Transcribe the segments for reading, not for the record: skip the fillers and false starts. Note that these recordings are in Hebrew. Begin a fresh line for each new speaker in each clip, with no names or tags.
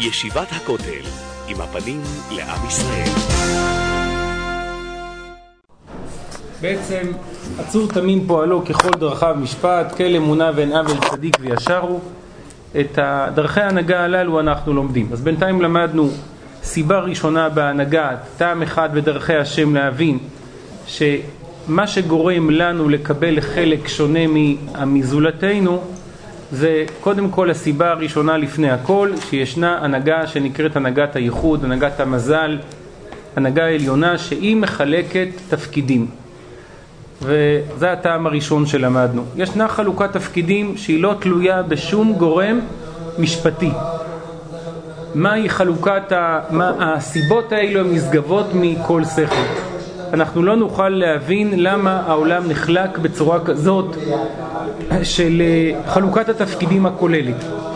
ישיבת הכותל, עם הפנים לעם ישראל.
בעצם עצור תמים פועלו ככל דרכיו משפט, כל אמונה ואין עוול צדיק וישר הוא. את דרכי ההנהגה הללו אנחנו לומדים. אז בינתיים למדנו סיבה ראשונה בהנהגה, טעם אחד בדרכי השם, להבין שמה שגורם לנו לקבל חלק שונה מזולתנו זה קודם כל הסיבה הראשונה לפני הכל, שישנה הנהגה שנקראת הנהגת הייחוד, הנהגת המזל, הנהגה העליונה שהיא מחלקת תפקידים. וזה הטעם הראשון שלמדנו. ישנה חלוקת תפקידים שהיא לא תלויה בשום גורם משפטי. מהי חלוקת הסיבות האלו נשגבות מכל שכל. אנחנו לא נוכל להבין למה העולם נחלק בצורה כזאת של חלוקת התפקידים הכוללת.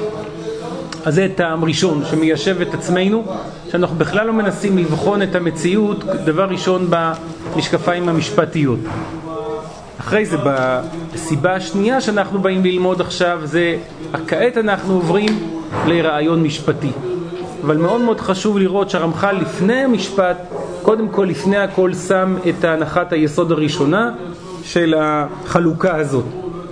אז זה טעם ראשון שמיישב את עצמנו, שאנחנו בכלל לא מנסים לבחון את המציאות דבר ראשון במשקפיים המשפטיות. אחרי זה בסיבה השנייה שאנחנו באים ללמוד עכשיו, זה כעת אנחנו עוברים לרעיון משפטי. אבל מאוד מאוד חשוב לראות שהרמח"ל לפני המשפט, קודם כל לפני הכל שם את הנחת היסוד הראשונה של החלוקה הזאת.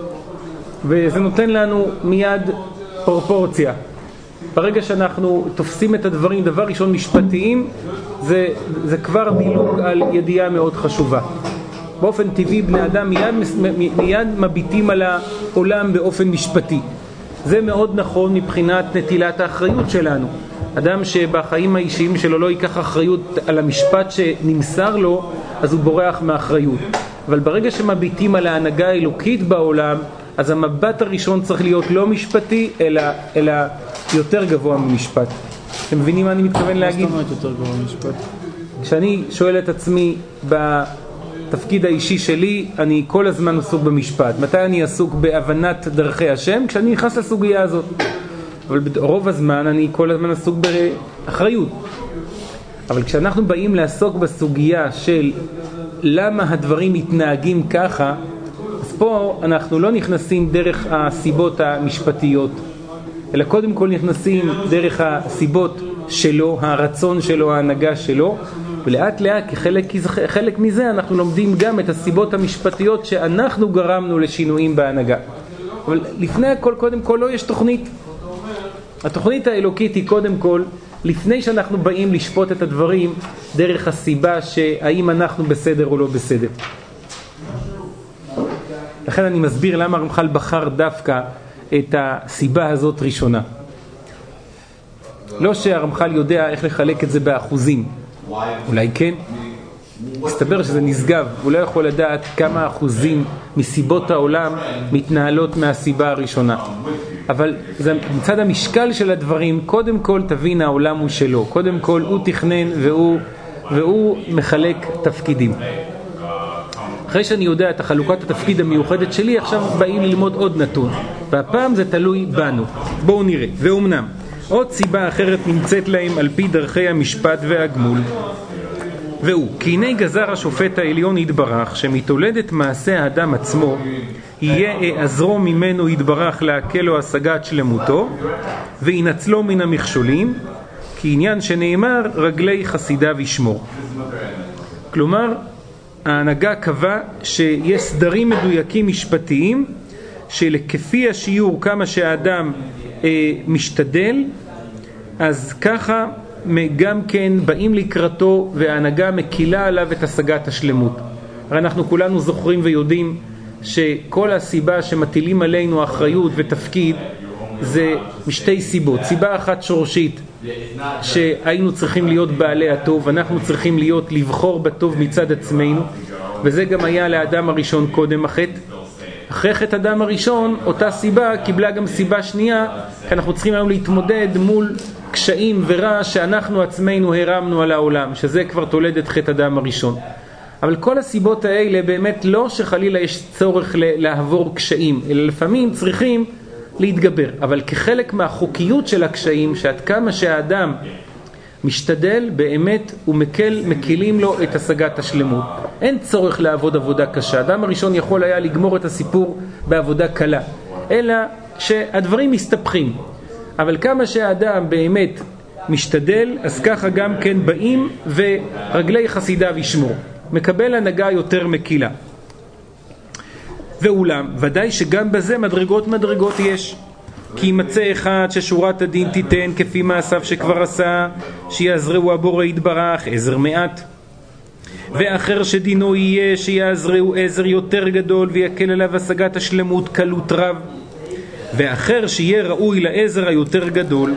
וזה נותן לנו מיד פרופורציה. ברגע שאנחנו תופסים את הדברים דבר ראשון משפטיים, זה כבר דילוג על ידיעה מאוד חשובה. באופן טבעי בני אדם מיד מביטים על העולם באופן משפטי. זה מאוד נכון מבחינת נטילת האחריות שלנו. אדם שבחיים האישיים שלו לא ייקח אחריות על המשפט שנמסר לו, אז הוא בורח מאחריות. אבל ברגע שמביטים על ההנהגה האלוקית בעולם, אז המבט הראשון צריך להיות לא משפטי, אלא יותר גבוה ממשפט. אתם מבינים מה אני מתכוון להגיד?
מה זאת אומרת יותר גבוה ממשפט?
כשאני שואל את עצמי בתפקיד האישי שלי, אני כל הזמן עסוק במשפט. מתי אני עסוק בהבנת דרכי השם? כשאני נכנס לסוגיה הזאת. אבל ברוב הזמן אני כל הזמן עסוק באחריות. אבל כשאנחנו באים לעסוק בסוגיה של למה הדברים מתנהגים ככה, אז פה אנחנו לא נכנסים דרך הסיבות המשפטיות, אלא קודם כל נכנסים דרך הסיבות שלו, הרצון שלו, ההנהגה שלו, ולאט לאט כחלק מזה אנחנו לומדים גם את הסיבות המשפטיות שאנחנו גרמנו לשינויים בהנהגה. אבל לפני הכל, קודם כל לא יש תוכנית. התוכנית האלוקית היא קודם כל, לפני שאנחנו באים לשפוט את הדברים, דרך הסיבה שהאם אנחנו בסדר או לא בסדר. לכן אני מסביר למה הרמח"ל בחר דווקא את הסיבה הזאת ראשונה. לא שהרמח"ל יודע איך לחלק את זה באחוזים. אולי כן. מסתבר שזה נשגב. הוא לא יכול לדעת כמה אחוזים מסיבות העולם מתנהלות מהסיבה הראשונה. אבל זה מצד המשקל של הדברים, קודם כל תבין העולם הוא שלו. קודם כל הוא תכנן והוא מחלק תפקידים. אחרי שאני יודע את החלוקת התפקיד המיוחדת שלי, עכשיו באים ללמוד עוד נתון. והפעם זה תלוי בנו. בואו נראה. ואומנם, עוד סיבה אחרת נמצאת להם על פי דרכי המשפט והגמול. והוא, כי הנה גזר השופט העליון יתברך, שמתולדת מעשה האדם עצמו, יהיה עזרו ממנו יתברך להקל לו השגת שלמותו, וינצלו מן המכשולים, כי עניין שנאמר רגלי חסידיו ישמור. כלומר, ההנהגה קבע שיש סדרים מדויקים משפטיים, שלכפי השיעור כמה שהאדם משתדל, אז ככה גם כן באים לקראתו וההנהגה מקילה עליו את השגת השלמות. הרי אנחנו כולנו זוכרים ויודעים שכל הסיבה שמטילים עלינו אחריות ותפקיד זה משתי סיבות. סיבה אחת שורשית, שהיינו צריכים להיות בעלי הטוב, אנחנו צריכים לבחור בטוב מצד עצמנו, וזה גם היה לאדם הראשון קודם החטא. אחרי חטא אדם הראשון, אותה סיבה קיבלה גם סיבה שנייה, כי אנחנו צריכים היום להתמודד מול קשיים ורע שאנחנו עצמנו הרמנו על העולם, שזה כבר תולדת חטא אדם הראשון. אבל כל הסיבות האלה באמת לא שחלילה יש צורך לעבור קשיים, אלא לפעמים צריכים להתגבר. אבל כחלק מהחוקיות של הקשיים, שעד כמה שהאדם משתדל, באמת מקילים לו את השגת השלמות. אין צורך לעבוד עבודה קשה. האדם הראשון יכול היה לגמור את הסיפור בעבודה קלה, אלא שהדברים מסתבכים. אבל כמה שהאדם באמת משתדל, אז ככה גם כן באים ורגלי חסידיו ישמור. מקבל הנהגה יותר מקילה. ואולם, ודאי שגם בזה מדרגות יש. כי ימצא אחד ששורת הדין תיתן כפי מעשיו שכבר עשה, שיעזרהו הבורא יתברך עזר מעט. ואחר שדינו יהיה שיעזרהו עזר יותר גדול ויקל עליו השגת השלמות קלות רב. ואחר שיהיה ראוי לעזר היותר גדול.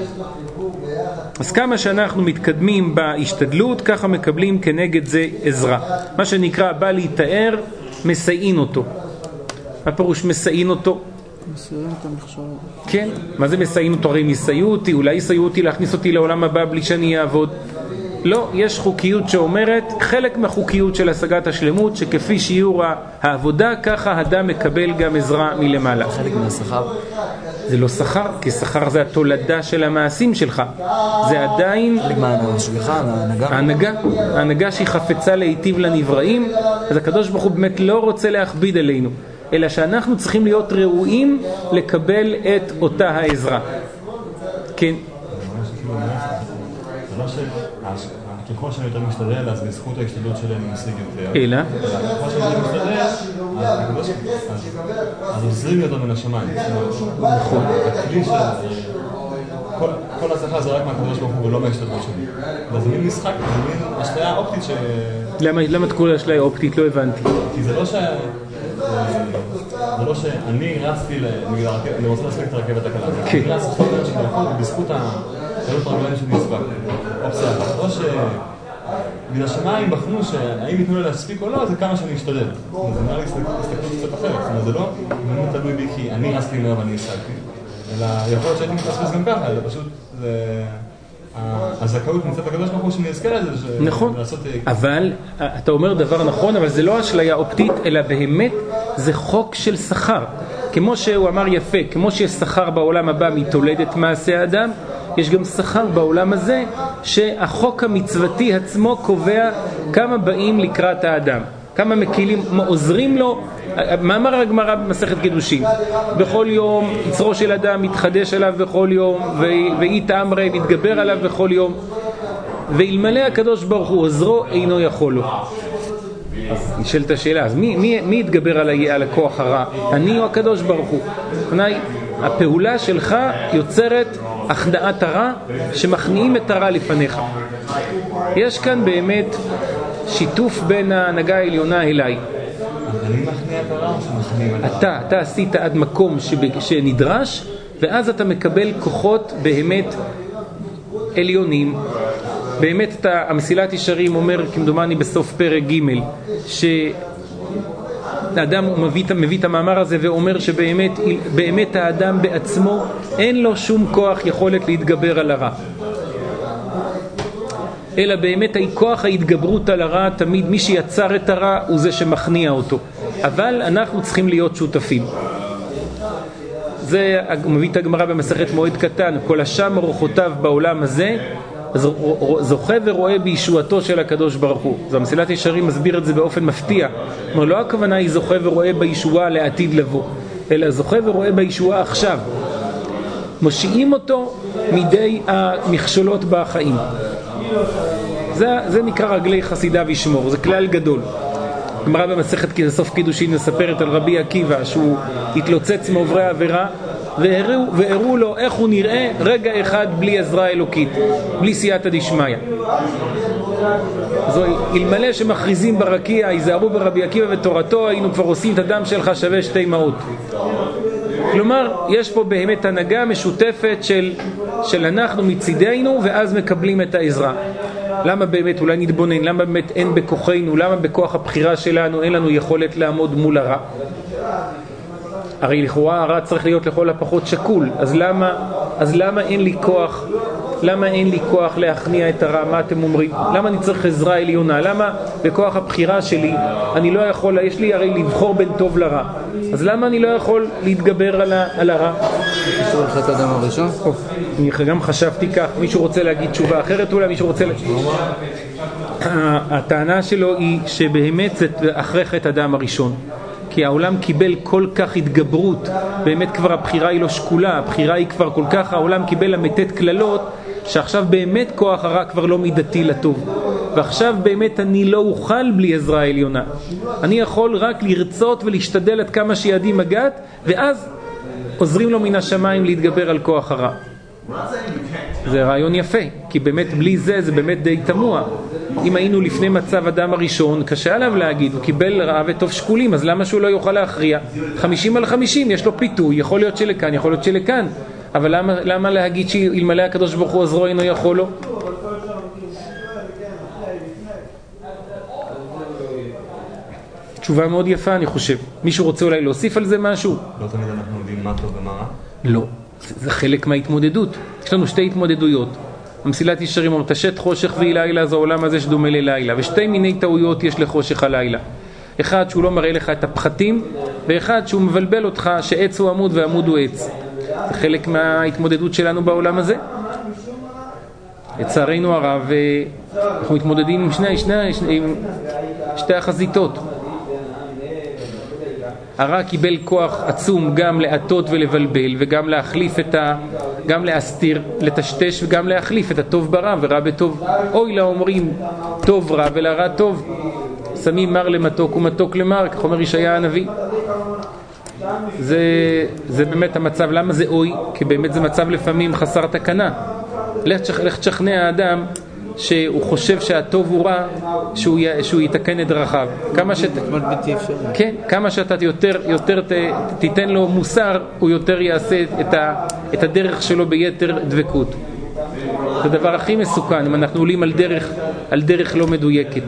אז כמה שאנחנו מתקדמים בהשתדלות, ככה מקבלים כנגד זה עזרה. מה שנקרא בא להתאר, מסייעין אותו. הפירוש מסייעין אותו.
מסייעים את המכשול.
כן, מה זה מסייעין אותו? הרי יסייעו אותי, אולי יסייעו אותי להכניס אותי לעולם הבא בלי שאני אעבוד. לא, יש חוקיות שאומרת, חלק מהחוקיות של השגת השלמות, שכפי שיעור העבודה, ככה האדם מקבל גם עזרה מלמעלה.
חלק מהשכר?
זה לא שכר, כי שכר זה התולדה של המעשים שלך. זה עדיין...
חלק מהשגחה,
ההנהגה. ההנהגה שהיא חפצה להיטיב לנבראים, אז הקדוש ברוך הוא באמת לא רוצה להכביד עלינו, אלא שאנחנו צריכים להיות ראויים לקבל את אותה העזרה. כן.
ככל שאני יותר משתדל, אז בזכות ההשתדלות שלהם אני משיג יותר.
אלא?
ככל שאני יותר משתדל, אז עוזרים יותר מן השמיים. נכון. הכלי של... כל הצלחה זה רק מהקדוש ברוך הוא ולא מההשתדלות שלי. וזה מין משחק, זה מין אשליה אופטית ש...
למה את קורא אשליה אופטית? לא הבנתי.
כי זה לא שאני רצתי, אני רוצה להספיק את הרכבת הקלה. אני רצתי בזכות הקלות הרגליים שלי הספק. אופציה. או שבגלל השמיים בחנו שהאם יתנו לה להספיק או לא, זה כמה שאני אשתדל. זה נראה לי הסתכלות קצת אחרת. זאת אומרת, זה לא תלוי בי כי אני רצתי מהר ואני השגתי. אלא יכול להיות שהייתי מתפספס גם ככה, אלא פשוט הזכאות נמצאת הקדוש ברוך הוא שאני אזכר את זה.
נכון, אבל אתה אומר דבר נכון, אבל זה לא אשליה אופטית, אלא באמת זה חוק של שכר. כמו שהוא אמר יפה, כמו שיש שכר בעולם הבא מתולדת מעשה האדם, יש גם שכר בעולם הזה שהחוק המצוותי עצמו קובע כמה באים לקראת האדם, כמה מקילים, עוזרים לו. מה אמר הגמרא במסכת קידושין? בכל יום יצרו של אדם מתחדש עליו בכל יום, ואי תאמרי מתגבר עליו בכל יום, ואלמלא הקדוש ברוך הוא עוזרו אינו יכול לו. אז נשאלת השאלה, אז מי יתגבר על הכוח הרע? אני או הקדוש ברוך הוא? הפעולה שלך יוצרת הכנעת הרע, שמכניעים את הרע לפניך. יש כאן באמת שיתוף בין ההנהגה העליונה אליי.
אני מכניע את הרע או שמכניעים את הרע?
אתה עשית עד מקום שנדרש, ואז אתה מקבל כוחות באמת עליונים. באמת המסילת ישרים אומר, כמדומני בסוף פרק ג', האדם מביא את המאמר הזה ואומר שבאמת האדם בעצמו אין לו שום כוח יכולת להתגבר על הרע, אלא באמת כוח ההתגברות על הרע, תמיד מי שיצר את הרע הוא זה שמכניע אותו, אבל אנחנו צריכים להיות שותפים. זה מביא את הגמרא במסכת מועד קטן, כל השם אורחותיו בעולם הזה זוכה ורואה בישועתו של הקדוש ברוך הוא. אז המסילת ישרים מסביר את זה באופן מפתיע. כלומר, לא הכוונה היא זוכה ורואה בישועה לעתיד לבוא, אלא זוכה ורואה בישועה עכשיו. מושיעים אותו מידי המכשולות בחיים. זה נקרא רגלי חסידיו ישמור, זה כלל גדול. הגמרא במסכת סוף קידושין מספרת על רבי עקיבא שהוא התלוצץ מעוברי העבירה, והראו לו איך הוא נראה רגע אחד בלי עזרה אלוקית, בלי סייעתא דשמיא. אז אלמלא שמכריזים ברקיע, היזהרו ברבי עקיבא ותורתו, היינו כבר עושים את הדם שלך שווה 2 מעות. כלומר, יש פה באמת הנהגה משותפת של אנחנו מצידנו, ואז מקבלים את העזרה. למה באמת, אולי נתבונן, למה באמת אין בכוחנו, למה בכוח הבחירה שלנו אין לנו יכולת לעמוד מול הרע? הרי לכאורה הרע צריך להיות לכל הפחות שקול, אז למה אין לי כוח? למה אין לי כוח להכניע את הרע? מה אתם אומרים? למה אני צריך עזרה עליונה? למה בכוח הבחירה שלי אני לא יכול, יש לי הרי לבחור בין טוב לרע, אז למה אני לא יכול להתגבר על הרע?
קשור לחטא האדם הראשון?
אני גם חשבתי כך. מישהו רוצה להגיד תשובה אחרת? אולי מישהו רוצה הטענה שלו היא שבאמת זה אחרי חטא האדם הראשון, כי העולם קיבל כל כך התגברות, באמת כבר הבחירה היא לא שקולה, הבחירה היא כבר כל כך, העולם קיבל למתת כללות שעכשיו באמת כוח הרע כבר לא מידתי לטוב, ועכשיו באמת אני לא אוכל בלי עזרה עליונה. אני יכול רק לרצות ולהשתדל עד כמה שידי מגעת, ואז עוזרים לו מן השמיים להתגבר על כוח הרע. זה רעיון יפה, כי באמת בלי זה, זה באמת די תמוה. אם היינו לפני מצב אדם הראשון, קשה עליו להגיד, הוא קיבל רע וטוב שקולים, אז למה שהוא לא יוכל להכריע? 50/50, יש לו פיתוי, יכול להיות שלכאן, יכול להיות שלכאן. אבל למה להגיד שאלמלא הקדוש ברוך הוא עזרו אינו יכול לו? תשובה מאוד יפה, אני חושב. מישהו רוצה אולי להוסיף על זה משהו?
לא תמיד אנחנו יודעים מה טוב ומה רע?
לא, זה חלק מההתמודדות. יש לנו שתי התמודדויות. המסילת ישרים אומרת, תשת חושך ולילה זה העולם הזה שדומה ללילה, ושתי מיני טעויות יש לחושך הלילה. אחד שהוא לא מראה לך את הפחתים, ואחד שהוא מבלבל אותך שעץ הוא עמוד ועמוד הוא עץ. זה חלק מההתמודדות שלנו בעולם הזה. לצערנו הרב, אנחנו מתמודדים עם שתי החזיתות. הרע קיבל כוח עצום גם להטות ולבלבל, וגם להחליף גם להסתיר, לטשטש וגם להחליף את הטוב ברע ורע בטוב. אוי לה אומרים טוב רע ולרע טוב, שמים מר למתוק ומתוק למר, כך אומר ישעיה הנביא. זה באמת המצב. למה זה אוי? כי באמת זה מצב לפעמים חסר תקנה. לך תשכנע האדם שהוא חושב שהטוב הוא רע, שהוא יתקן את דרכיו. כמה שאתה יותר תיתן לו מוסר, הוא יותר יעשה את הדרך שלו ביתר דבקות. זה הדבר הכי מסוכן אם אנחנו עולים על דרך לא מדויקת.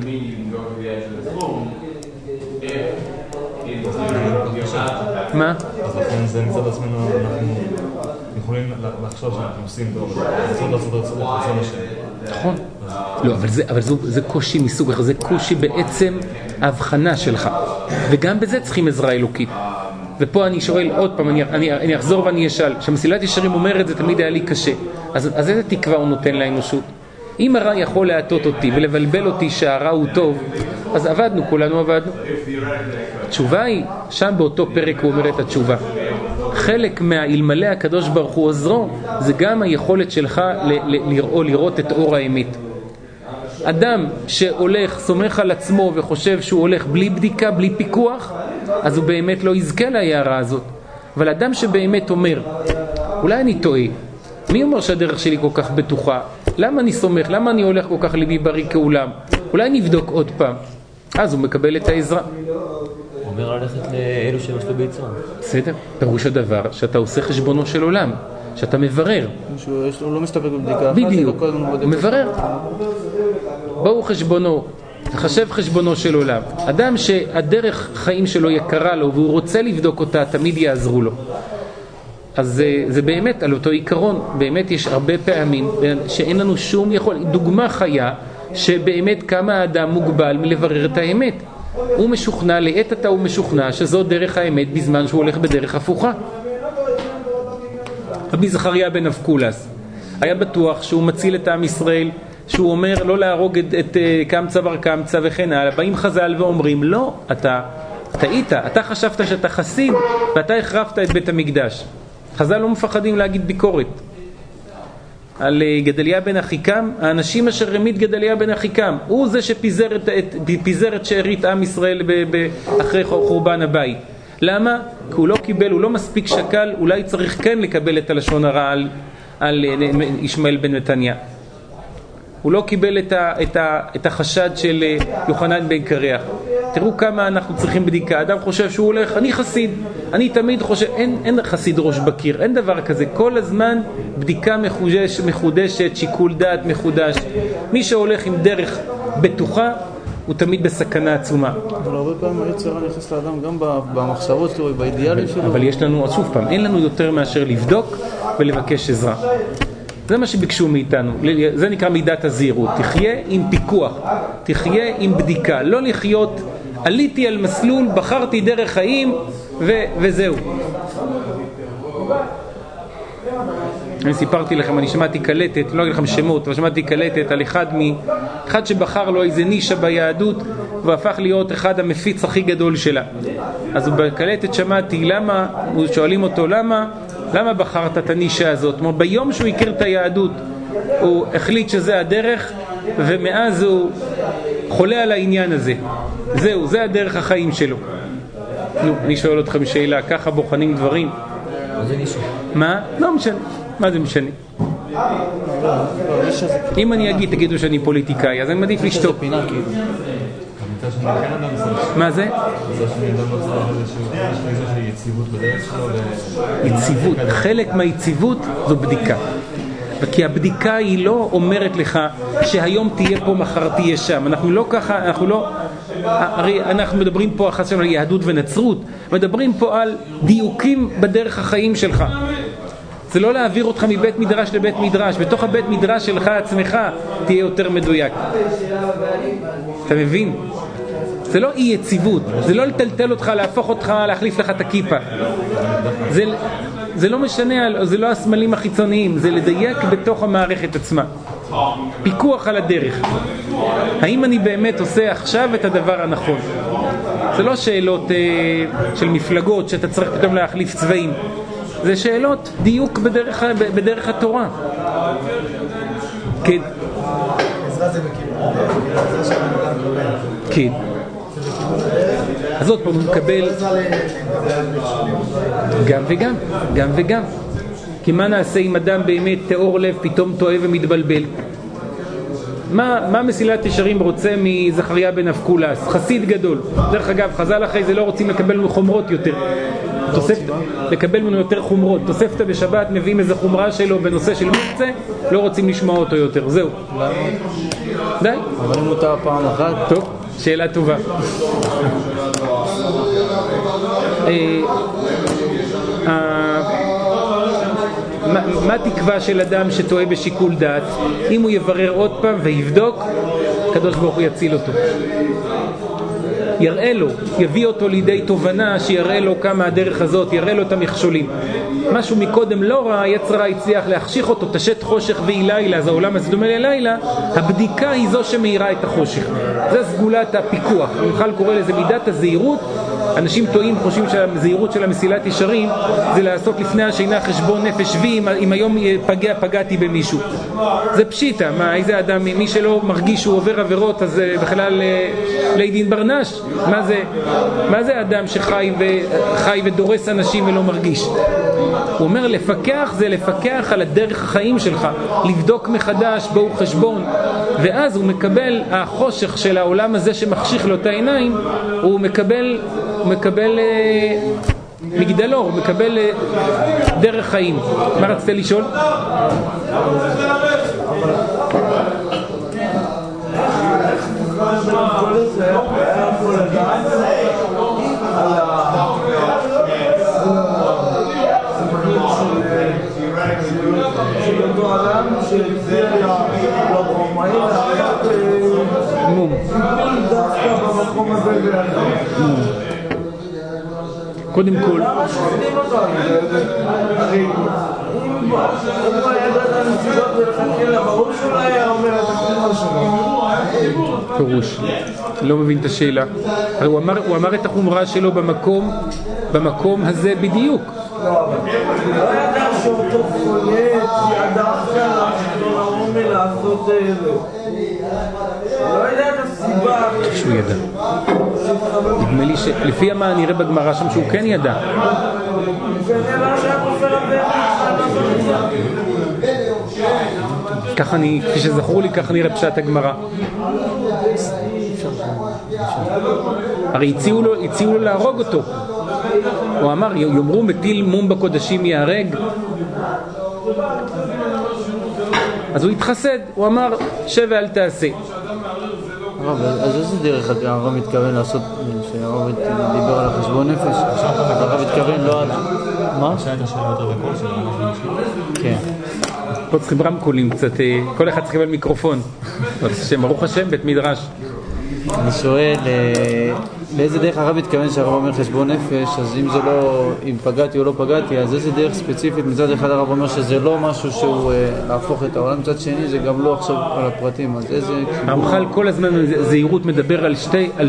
מה?
אז לכן זה מצד עצמנו אנחנו יכולים לחשוב שאנחנו עושים טוב, לעשות רצון השם.
נכון. לא, אבל זה קושי מסוג אחר, זה קושי בעצם ההבחנה שלך. וגם בזה צריכים עזרה אלוקית. ופה אני שואל עוד פעם, אני אחזור ואני אשאל, כשמסילת ישרים אומרת זה תמיד היה לי קשה. אז איזה תקווה הוא נותן לאנושות? אם הרע יכול להטות אותי ולבלבל אותי שהרע הוא טוב, אז עבדנו, כולנו עבדנו. התשובה היא, שם באותו פרק הוא אומר את התשובה. חלק מהאלמלא הקדוש ברוך הוא עוזרו, זה גם היכולת שלך לראות את אור האמת. אדם שהולך, סומך על עצמו וחושב שהוא הולך בלי בדיקה, בלי פיקוח, אז הוא באמת לא יזכה להערה הזאת. אבל אדם שבאמת אומר, אולי אני טועה, מי אומר שהדרך שלי כל כך בטוחה? למה אני סומך? למה אני הולך כל כך ליבי בריא כעולם? אולי נבדוק עוד פעם. אז הוא מקבל את העזרה.
הוא אומר ללכת לאלו שיש לו ביצוע. בסדר.
פירוש הדבר שאתה עושה חשבונו של עולם, שאתה מברר.
הוא לא מסתפק בבדיקה.
בדיוק. הוא מברר. בואו חשבונו. חשב חשבונו של עולם. אדם שהדרך חיים שלו יקרה לו והוא רוצה לבדוק אותה, תמיד יעזרו לו. אז זה באמת על אותו עיקרון. באמת יש הרבה פעמים שאין לנו שום יכול. דוגמה חיה שבאמת כמה האדם מוגבל מלברר את האמת. הוא משוכנע, לעת עתה הוא משוכנע שזו דרך האמת בזמן שהוא הולך בדרך הפוכה. רבי זכריה בן אבקולס היה בטוח שהוא מציל את עם ישראל, שהוא אומר לא להרוג את קמצא בר קמצא וכן הלאה. באים חז"ל ואומרים לא, אתה טעית, אתה חשבת שאתה חסיד ואתה החרבת את בית המקדש. חז"ל לא מפחדים להגיד ביקורת על גדליה בן אחיקם. האנשים אשר רמית גדליה בן אחיקם, הוא זה שפיזר את שארית עם ישראל אחרי חורבן הבית. למה? כי הוא לא קיבל, הוא לא מספיק שקל, אולי צריך כן לקבל את הלשון הרע על ישמעאל בן מתניה. הוא לא קיבל את החשד של יוחנן בן קרח. תראו כמה אנחנו צריכים בדיקה. אדם חושב שהוא הולך, אני חסיד, אני תמיד חושב, אין חסיד ראש בקיר, אין דבר כזה. כל הזמן בדיקה מחודשת, שיקול דעת מחודש. מי שהולך עם דרך בטוחה הוא תמיד בסכנה עצומה.
אבל הרבה פעמים היצר נכנס לאדם גם במחשבות שלו, באידיאלים שלו.
אבל יש לנו, שוב פעם, אין לנו יותר מאשר לבדוק ולבקש עזרה. זה מה שביקשו מאיתנו. זה נקרא מידת הזהירות. תחיה עם פיקוח, תחיה עם בדיקה, לא לחיות עליתי על מסלול, בחרתי דרך חיים וזהו. אני סיפרתי לכם, אני שמעתי קלטת, לא אגיד לכם שמות, אבל שמעתי קלטת על אחד שבחר לו איזה נישה ביהדות והפך להיות אחד המפיץ הכי גדול שלה. אז בקלטת שמעתי שואלים אותו למה בחרת את הנישה הזאת? ביום שהוא הכיר את היהדות, הוא החליט שזה הדרך, ומאז הוא חולה על העניין הזה. זהו, זה הדרך החיים שלו. נו, אני שואל אתכם שאלה, ככה בוחנים דברים? מה? לא משנה. מה זה משנה? אם אני אגיד, תגידו שאני פוליטיקאי, אז אני מעדיף לשתוק. מה זה? יציבות. חלק מהיציבות זו בדיקה. כי הבדיקה היא לא אומרת לך שהיום תהיה פה, מחר תהיה שם. אנחנו לא ככה, הרי אנחנו מדברים פה על יהדות ונצרות, מדברים פה על דיוקים בדרך החיים שלך. זה לא להעביר אותך מבית מדרש לבית מדרש, בתוך הבית מדרש שלך עצמך תהיה יותר מדויק. אתה מבין? זה לא אי יציבות, זה לא לטלטל אותך, להפוך אותך, להחליף לך את הכיפה. זה לא משנה, זה לא הסמלים החיצוניים, זה לדייק בתוך המערכת עצמה. פיקוח על הדרך. האם אני באמת עושה עכשיו את הדבר הנכון? זה לא שאלות של מפלגות שאתה צריך פתאום להחליף צבעים. זה שאלות דיוק בדרך התורה. כן. כן. אז עוד פעם הוא מקבל גם וגם, גם וגם. כי מה נעשה אם אדם באמת תאור לב פתאום טועה ומתבלבל? מה מסילת ישרים רוצה מזכריה בן אבקולס? חסיד גדול. דרך אגב, חז"ל אחרי זה לא רוצים לקבל ממנו חומרות יותר. לקבל ממנו יותר חומרות. תוספתא בשבת מביאים איזה חומרה שלו בנושא של מקצה, לא רוצים לשמוע אותו יותר. זהו. די.
אבל אם מותר פעם אחת.
טוב, שאלה טובה. מה תקווה של אדם שטועה בשיקול דעת? אם הוא יברר עוד פעם ויבדוק, הקדוש ברוך הוא יציל אותו. יראה לו, יביא אותו לידי תובנה שיראה לו כמה הדרך הזאת, יראה לו את המכשולים. משהו מקודם לא רע, יצרה הצליח להחשיך אותו, תשת חושך והיא לילה, אז העולם הזה דומה ללילה, הבדיקה היא זו שמאירה את החושך. זה סגולת הפיקוח. המחל קורא לזה מידת הזהירות. אנשים טועים, חושבים שהזהירות של המסילת ישרים זה לעשות לפני השינה חשבון נפש וי, אם היום פגעתי במישהו. זה פשיטה, איזה אדם, מי שלא מרגיש שהוא עובר עבירות, אז בכלל לידין ברנש. מה זה אדם שחי ודורס אנשים ולא מרגיש? הוא אומר לפקח זה לפקח על הדרך החיים שלך, לבדוק מחדש, בואו חשבון, ואז הוא מקבל החושך של העולם הזה שמחשיך לו את העיניים, הוא מקבל מגדלור, הוא מקבל דרך חיים. מה רצית לשאול?
אותו אדם שהחזיר לרומאים
מום.
דווקא במקום הזה ביחד.
קודם כל
למה שומעים אותו? הרי אם הוא היה ידעת הנסיבות ולכתחילה, ברור שאולי היה אומר את החומרה שלו.
פירוש, לא מבין את השאלה. הוא אמר את החומרה שלו במקום הזה בדיוק.
לא, אבל הוא לא ידע שאותו חולה דווקא לרומי לעשות זה. הוא לא ידע את הסיבה.
שהוא ידע. נדמה לי שלפי מה נראה בגמרא שם שהוא כן ידע.
הוא כן ידע שהיה כופר
ככה כפי שזכור לי, ככה נראה פשט הגמרא. הרי הציעו לו להרוג אותו. הוא אמר, יאמרו מטיל מום בקודשים יהרג. אז הוא התחסד, הוא אמר שב ואל תעשה.
אז איזה דרך הרב מתכוון לעשות, שהרב דיבר על החשבון נפש? הרב מתכוון לא על... מה?
שאלת השאלה יותר בקול של הרב משלי?
כן.
פה צריכים רמקולים קצת, כל אחד צריך לקבל מיקרופון. ברוך השם, בית מדרש.
אני שואל, לאיזה דרך הרב מתכוון שהרב אומר חשבון נפש? אז אם זה לא, אם פגעתי או לא פגעתי, אז איזה דרך ספציפית? מצד אחד הרב אומר שזה לא משהו שהוא להפוך את העולם, מצד שני זה גם לא עכשיו על הפרטים, אז איזה...
הרמח"ל כל הזמן זהירות מדבר על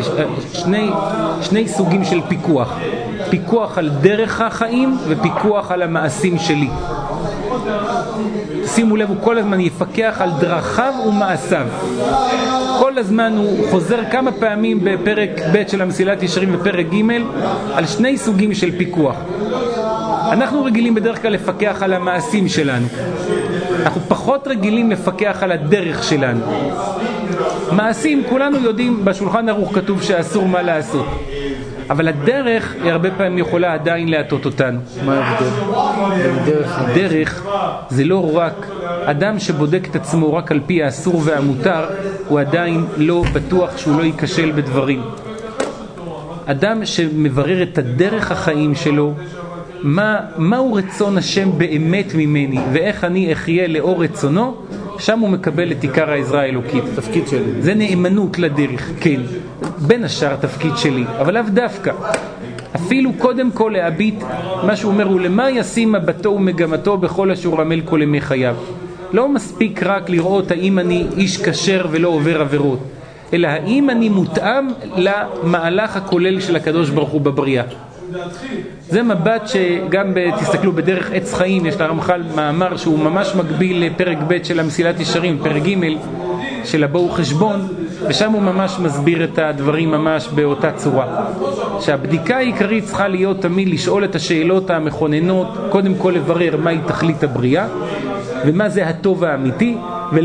שני סוגים של פיקוח. פיקוח על דרך החיים ופיקוח על המעשים שלי. שימו לב, הוא כל הזמן יפקח על דרכיו ומעשיו. כל הזמן הוא חוזר כמה פעמים בפרק ב' של המסילת ישרים ופרק ג' על שני סוגים של פיקוח. אנחנו רגילים בדרך כלל לפקח על המעשים שלנו. אנחנו פחות רגילים לפקח על הדרך שלנו. מעשים, כולנו יודעים, בשולחן ערוך כתוב שאסור מה לעשות. אבל הדרך היא הרבה פעמים יכולה עדיין להטות אותנו.
מה ההבדל?
דרך זה לא רק אדם שבודק את עצמו רק על פי האסור והמותר, הוא עדיין לא בטוח שהוא לא ייכשל בדברים. אדם שמברר את הדרך החיים שלו, מהו רצון השם באמת ממני ואיך אני אחיה לאור רצונו, שם הוא מקבל את עיקר העזרה האלוקית.
תפקיד שלי.
זה נאמנות לדרך, כן. בין השאר תפקיד שלי, אבל לאו דווקא. אפילו קודם כל להביט, מה שהוא אומר הוא למה ישים מבטו ומגמתו בכל אשר עמל כל ימי חייו. לא מספיק רק לראות האם אני איש כשר ולא עובר עבירות, אלא האם אני מותאם למהלך הכולל של הקדוש ברוך הוא בבריאה. זה מבט שגם תסתכלו בדרך עץ חיים, יש לרמח"ל מאמר שהוא ממש מקביל לפרק ב' של המסילת ישרים, פרק ג' של הבאו חשבון, ושם הוא ממש מסביר את הדברים ממש באותה צורה. שהבדיקה העיקרית צריכה להיות תמיד לשאול את השאלות המכוננות, קודם כל לברר מהי תכלית הבריאה ומה זה הטוב האמיתי,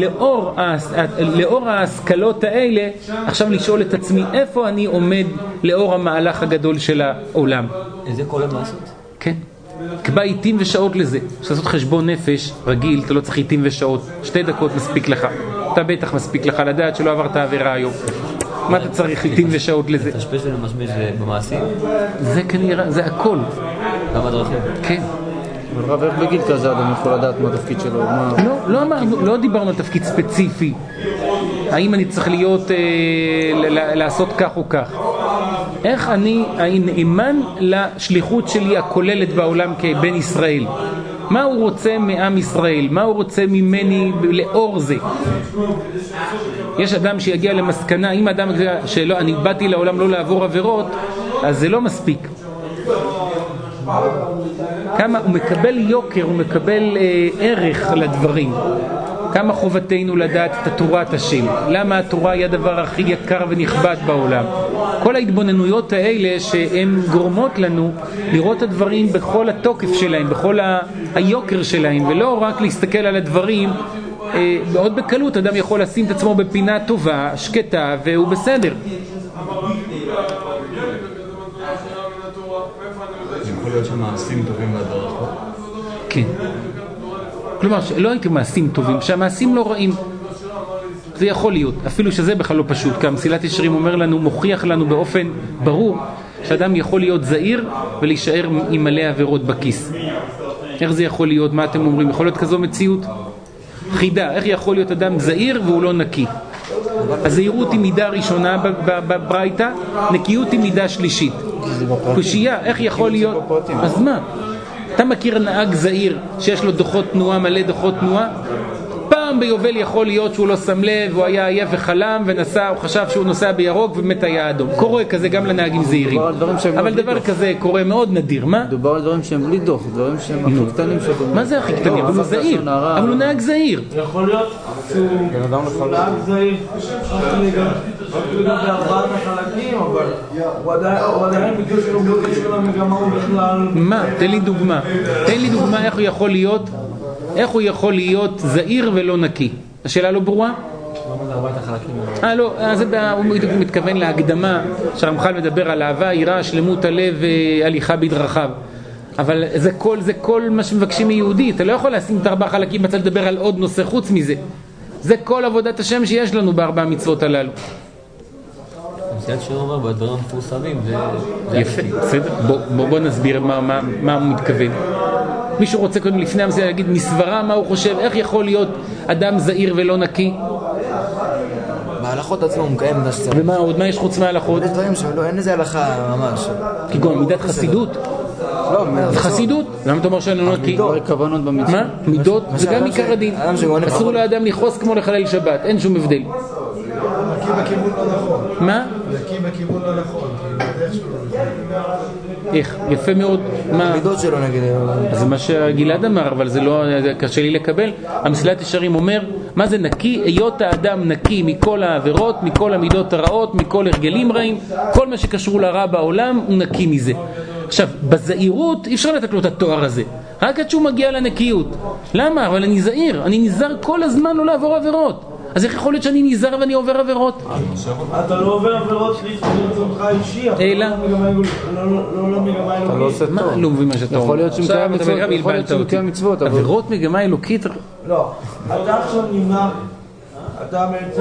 ולאור ההשכלות האלה עכשיו לשאול את עצמי איפה אני עומד לאור המהלך הגדול של העולם.
איזה כל יום לעשות?
כן, קבע עיתים ושעות לזה. כשאתה לעשות חשבון נפש רגיל אתה לא צריך עיתים ושעות, 2 דקות מספיק לך. אתה בטח מספיק לך לדעת שלא עברת עבירה היום. מה אתה צריך עיתים ושעות לזה?
תשפש ולמשמש במעשים?
זה כנראה, זה הכל.
כמה דרכים?
כן.
אבל רב, איך בגיל כזה אדם יכול לדעת מה התפקיד שלו?
לא דיברנו על תפקיד ספציפי. האם אני צריך לעשות כך או כך. איך אני נאמן לשליחות שלי הכוללת בעולם כבן ישראל. מה הוא רוצה מעם ישראל? מה הוא רוצה ממני לאור זה? יש אדם שיגיע למסקנה, אם אדם שלא, אני באתי לעולם לא לעבור עבירות, אז זה לא מספיק. כמה הוא מקבל יוקר, הוא מקבל ערך לדברים. כמה חובתנו לדעת את התורת השם. למה התורה היא הדבר הכי יקר ונכבד בעולם. כל ההתבוננויות האלה שהן גורמות לנו לראות את הדברים בכל התוקף שלהם, בכל היוקר שלהם, ולא רק להסתכל על הדברים מאוד בקלות. אדם יכול לשים את עצמו בפינה טובה, שקטה, והוא בסדר.
יכול להיות שמעשים טובים והדרך.
כן. כלומר, לא הייתי מעשים טובים, שהמעשים לא רעים. זה יכול להיות, אפילו שזה בכלל לא פשוט, כי המסילת ישרים אומר לנו, מוכיח לנו באופן ברור, שאדם יכול להיות זהיר ולהישאר עם מלא עבירות בכיס. איך זה יכול להיות? מה אתם אומרים? יכול להיות כזו מציאות? חידה, איך יכול להיות אדם זהיר והוא לא נקי? הזהירות היא מידה ראשונה בברייתא, נקיות היא מידה שלישית. קושייה, איך יכול להיות? אז מה? אתה מכיר נהג זהיר שיש לו דוחות תנועה, מלא דוחות תנועה? פעם ביובל יכול להיות שהוא לא שם לב, הוא היה עייף וחלם ונסע, הוא חשב שהוא נוסע בירוק ומת היה אדום. קורה כזה גם לנהגים זהירים. אבל דבר כזה קורה מאוד נדיר. מה?
דובר על דברים שהם בלי דוח, דברים שהם הכי קטנים שבאים.
מה זה הכי קטנים? אבל הוא זהיר. אבל הוא נהג זהיר.
יכול להיות שהוא נהג זהיר בארבעת החלקים, אבל הוא עדיין בקשר למגמה הוא בכלל...
מה? תן לי דוגמה. תן לי דוגמה איך הוא יכול להיות, איך הוא יכול להיות זהיר ולא נקי. השאלה לא ברורה? לא, אז הוא מתכוון להקדמה שהרמח"ל מדבר על אהבה, יראה, שלמות הלב והליכה בדרכיו. אבל זה כל מה שמבקשים מיהודי. אתה לא יכול לשים את 4 חלקים בצד לדבר על עוד נושא חוץ מזה. זה כל עבודת השם שיש לנו ב4 מצוות הללו.
המסילת ישרים אומר בדברים המפורסמים.
יפה, בסדר. בוא נסביר מה הוא מתכוון. מישהו רוצה קודם לפני המסילת להגיד מסברה מה הוא חושב, איך יכול להיות אדם זהיר ולא נקי?
בהלכות עצמו הוא מקיים את השצר.
ומה עוד? מה יש חוץ מההלכות?
יש דברים שלא, אין לזה הלכה ממש.
כגון מידת חסידות?
לא,
חסידות? למה אתה אומר שאני לא נקי?
כוונות במצוות.
מה? מידות? זה גם עיקר הדין. אסור לאדם לכעוס כמו לחלל שבת, אין שום הבדל.
נקי בכיוון לא נכון.
מה?
נקי בכיוון לא נכון.
איך? יפה מאוד. מה?
המידות שלו נגיד.
זה מה שגלעד אמר, אבל זה לא, קשה לי לקבל. המסילת ישרים אומר, מה זה נקי? היות האדם נקי מכל העבירות, מכל המידות הרעות, מכל הרגלים רעים, כל מה שקשור לרע בעולם הוא נקי מזה. עכשיו, בזהירות אי אפשר לתת לו את התואר הזה, רק עד שהוא מגיע לנקיות. למה? אבל אני זהיר, אני נזהר כל הזמן לא לעבור עבירות. אז איך יכול להיות שאני נזהר ואני עובר עבירות?
אתה לא עובר עבירות לרצונך אישי,
אלא?
לא למגמה
אתה לא עושה
מה?
טוב.
לא מבין מה שאתה אומר.
יכול להיות שהוא מקיים מצוות, אבל...
עבירות מגמה אלוקית?
לא, אתה עכשיו נמנע, אתה בעצם,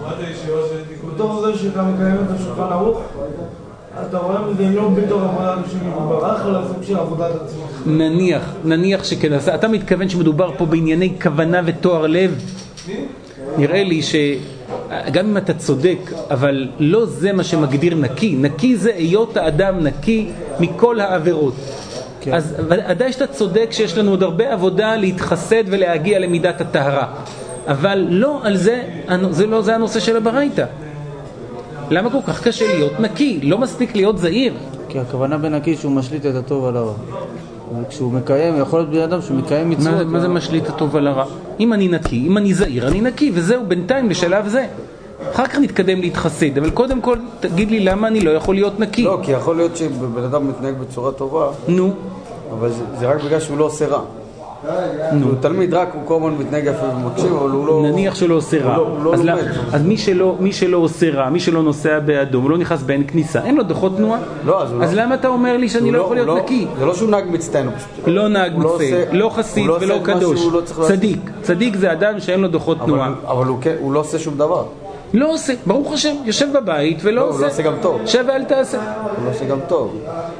בתור זה שאתה מקיים את השולחן ערוך, אתה רואה מזה לא בתור עבודת השם יתברך, אלא סוג של עבודת עצמך.
נניח שכן, אתה מתכוון שמדובר פה בענייני כוונה ותואר לב? נראה לי שגם אם אתה צודק, אבל לא זה מה שמגדיר נקי. נקי זה היות האדם נקי מכל העבירות. כן. אז עדיין שאתה צודק שיש לנו עוד הרבה עבודה להתחסד ולהגיע למידת הטהרה. אבל לא על זה, זה הנושא של הברייתא. למה כל כך קשה להיות נקי? לא מספיק להיות זהיר.
כי הכוונה בנקי שהוא משליט את הטוב על הרע. וכשהוא מקיים, יכול להיות בן אדם שהוא מקיים מצוות.
מה זה משליט הטוב על הרע? אם אני נקי, אם אני זהיר, אני נקי, וזהו בינתיים לשלב זה. אחר כך נתקדם להתחסד, אבל קודם כל תגיד לי למה אני לא יכול להיות נקי.
לא, כי יכול להיות שבן אדם מתנהג בצורה טובה.
נו.
אבל זה רק בגלל שהוא לא עושה רע. הוא תלמיד רק, הוא כל הזמן מתנהג יפה ומקשיב, אבל הוא לא...
נניח שלא עושה רע. אז מי שלא עושה רע, מי שלא נוסע באדום, הוא לא נכנס באין כניסה, אין לו דוחות תנועה. אז למה אתה אומר לי שאני לא יכול להיות נקי?
זה לא שהוא נהג מצטיין.
לא נהג מצטיין, לא חסיד ולא קדוש. צדיק זה אדם שאין לו דוחות תנועה.
אבל הוא לא עושה שום דבר.
לא עושה, ברוך השם, יושב בבית ולא עושה.
הוא לא עושה גם טוב.
שב ואל תעשה.
הוא לא עושה גם טוב.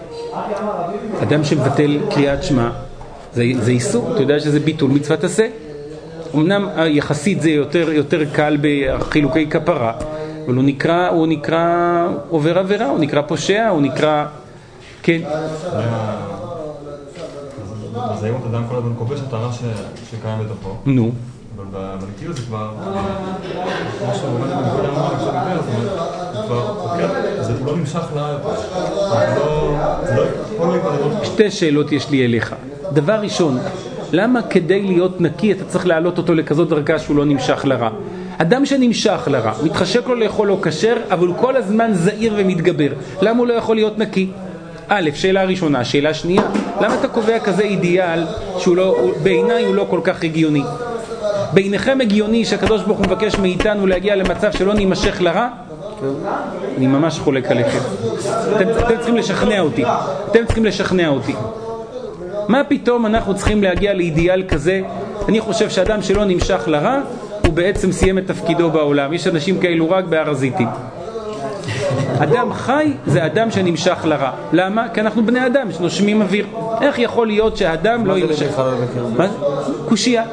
אדם שמבטל קריאת שמע, זה איסור, אתה יודע שזה ביטול מצוות עשה. אמנם יחסית זה יותר קל בחילוקי כפרה, אבל הוא נקרא עובר עבירה, הוא נקרא פושע, הוא נקרא... כן.
אז היום אדם כל הזמן כובש את הרע שקיים בתוכו.
נו.
אבל בנקיות זה כבר... מה שהוא אומר בנקודה אמרה, קצת יותר, זה כבר... זה לא נמשך
שתי שאלות יש לי אליך. דבר ראשון, למה כדי להיות נקי אתה צריך להעלות אותו לכזאת דרגה שהוא לא נמשך לרע? אדם שנמשך לרע, מתחשק לו לאכול לו כשר, אבל הוא כל הזמן זהיר ומתגבר. למה הוא לא יכול להיות נקי? א', שאלה ראשונה. שאלה שנייה, למה אתה קובע כזה אידיאל בעיניי הוא לא כל כך הגיוני? בעיניכם הגיוני שהקדוש ברוך הוא מבקש מאיתנו להגיע למצב שלא נימשך לרע? אני ממש חולק עליכם. אתם צריכים לשכנע אותי. מה פתאום אנחנו צריכים להגיע לאידיאל כזה? אני חושב שאדם שלא נמשך לרע הוא בעצם סיים את תפקידו בעולם. יש אנשים כאלו רק בהר הזיתים. אדם חי זה אדם שנמשך לרע. למה? כי אנחנו בני אדם שנושמים אוויר. איך יכול להיות שהאדם לא ינמשך? קושיה.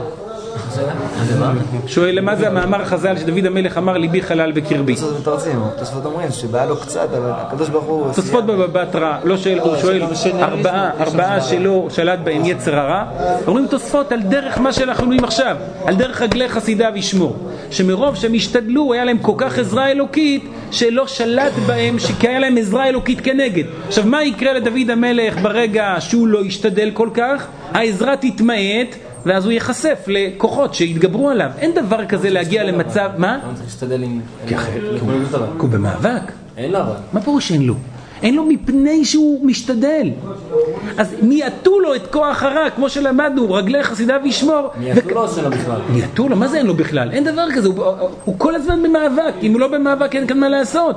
שואל למה זה המאמר חז"ל שדוד המלך אמר ליבי חלל בקרבי.
תוספות אומרים שבא לו קצת, אבל הקדוש ברוך הוא...
תוספות בבבת רע, הוא שואל ארבעה שלא שלט בהם יצר הרע. אומרים תוספות על דרך מה שאנחנו אומרים עכשיו, על דרך רגלי חסידיו ישמור, שמרוב שהם השתדלו היה להם כל כך עזרה אלוקית שלא שלט בהם, כי היה להם עזרה אלוקית כנגד. עכשיו מה יקרה לדוד המלך ברגע שהוא לא ישתדל כל כך? העזרה תתמעט ואז הוא ייחשף לכוחות שיתגברו עליו. אין דבר כזה להגיע למצב... מה?
לא צריך להשתדל עם...
כי הוא במאבק.
אין לו אבל.
מה פירוש אין לו? אין לו מפני שהוא משתדל. אז מיעטו לו את כוח הרע, כמו שלמדנו, רגלי חסידיו ישמור.
מיעטו לו או שלא בכלל?
מיעטו לו, מה זה אין לו בכלל? אין דבר כזה, הוא כל הזמן במאבק. אם הוא לא במאבק אין כאן מה לעשות.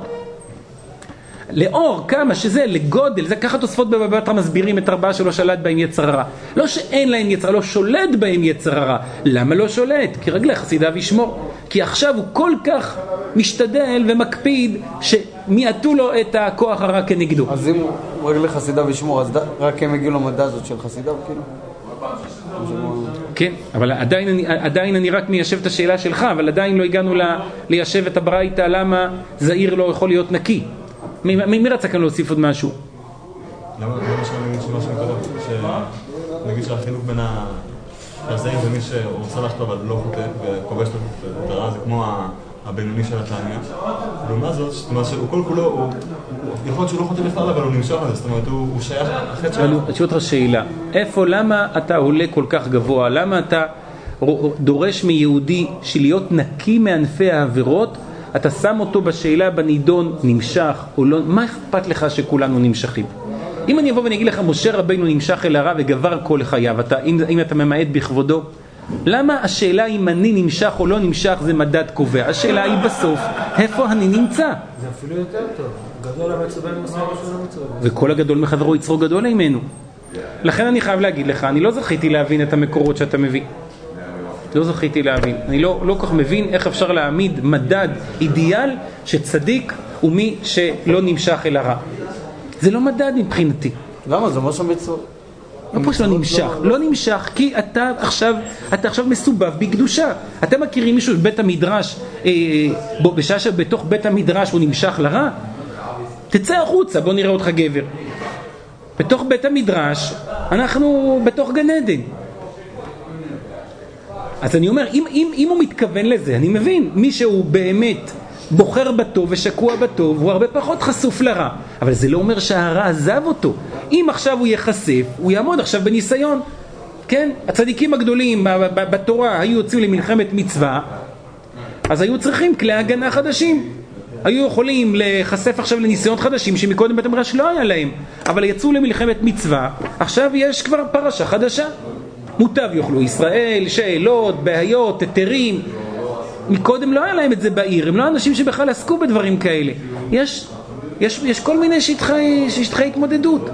לאור כמה שזה לגודל, זה ככה תוספות בבבת רע מסבירים את ארבעה שלא שלט בהם יצר הרע. לא שאין להם יצר, לא שולט בהם יצר הרע. למה לא שולט? כי רגלי חסידיו ישמור. כי עכשיו הוא כל כך משתדל ומקפיד שמיעטו לו את הכוח הרע כנגדו.
אז אם רגלי חסידיו ישמור, אז רק הם הגיעו למדע הזאת של חסידיו כאילו?
כן, אבל עדיין אני רק מיישב את השאלה שלך, אבל עדיין לא הגענו ליישב את הברייתא למה זעיר לא יכול להיות נקי. מי רצה כאן להוסיף עוד משהו?
למה שאני נגיד שמשהו כזה, שנגיד שהחינוך בין הזעיר ומי שעושה לך טוב אבל לא חוטא וכובש את הרע, זה כמו הבינוני של התניא. לעומת זאת, זאת אומרת שהוא כל כולו, יכול להיות שהוא לא חוטא בכלל, אבל הוא נמשך על זה, זאת אומרת הוא שייך החטא שלנו.
אני שואל אותך שאלה, למה אתה עולה כל כך גבוה? למה אתה דורש מיהודי שלהיות נקי מענפי העבירות, אתה שם אותו בשאלה בנידון נמשך או לא? מה אכפת לך שכולנו נמשכים? אם אני אבוא ואני אגיד לך משה רבינו נמשך אל הרע וגבר כל חייו, אם אתה ממעט בכבודו, למה השאלה אם אני נמשך או לא נמשך זה מדד קובע? השאלה היא בסוף, איפה אני נמצא?
זה אפילו יותר טוב. גדול המצווה ומסר ראשון המצווה.
וכל הגדול מחברו יצרו גדול עימנו. לכן אני חייב להגיד לך, אני לא זכיתי להבין את המקורות שאתה מביא. לא זכיתי להבין. אני לא כך מבין איך אפשר להעמיד מדד אידיאל שצדיק ומי שלא נמשך אל הרע. זה לא מדד מבחינתי.
למה? זה משהו מצווה.
לא פה שלא נמשך. לא נמשך כי אתה עכשיו מסובב בקדושה. אתם מכירים מישהו בבית המדרש, בשעה שבתוך בית המדרש הוא נמשך לרע? תצא החוצה, בוא נראה אותך גבר. בתוך בית המדרש אנחנו בתוך גן עדן. אז אני אומר, אם הוא מתכוון לזה, אני מבין, מי שהוא באמת בוחר בטוב ושקוע בטוב, הוא הרבה פחות חשוף לרע. אבל זה לא אומר שהרע עזב אותו. אם עכשיו הוא יחשף, הוא יעמוד עכשיו בניסיון. כן? הצדיקים הגדולים בתורה היו יוצאים למלחמת מצווה, אז היו צריכים כלי הגנה חדשים. היו יכולים לחשף עכשיו לניסיונות חדשים שמקודם בית המדרש לא היה להם. אבל יצאו למלחמת מצווה, עכשיו יש כבר פרשה חדשה. מוטב יוכלו ישראל, שאלות, בעיות, היתרים. מקודם לא היה להם את זה בעיר, הם לא אנשים שבכלל עסקו בדברים כאלה. יש כל מיני שטחי התמודדות.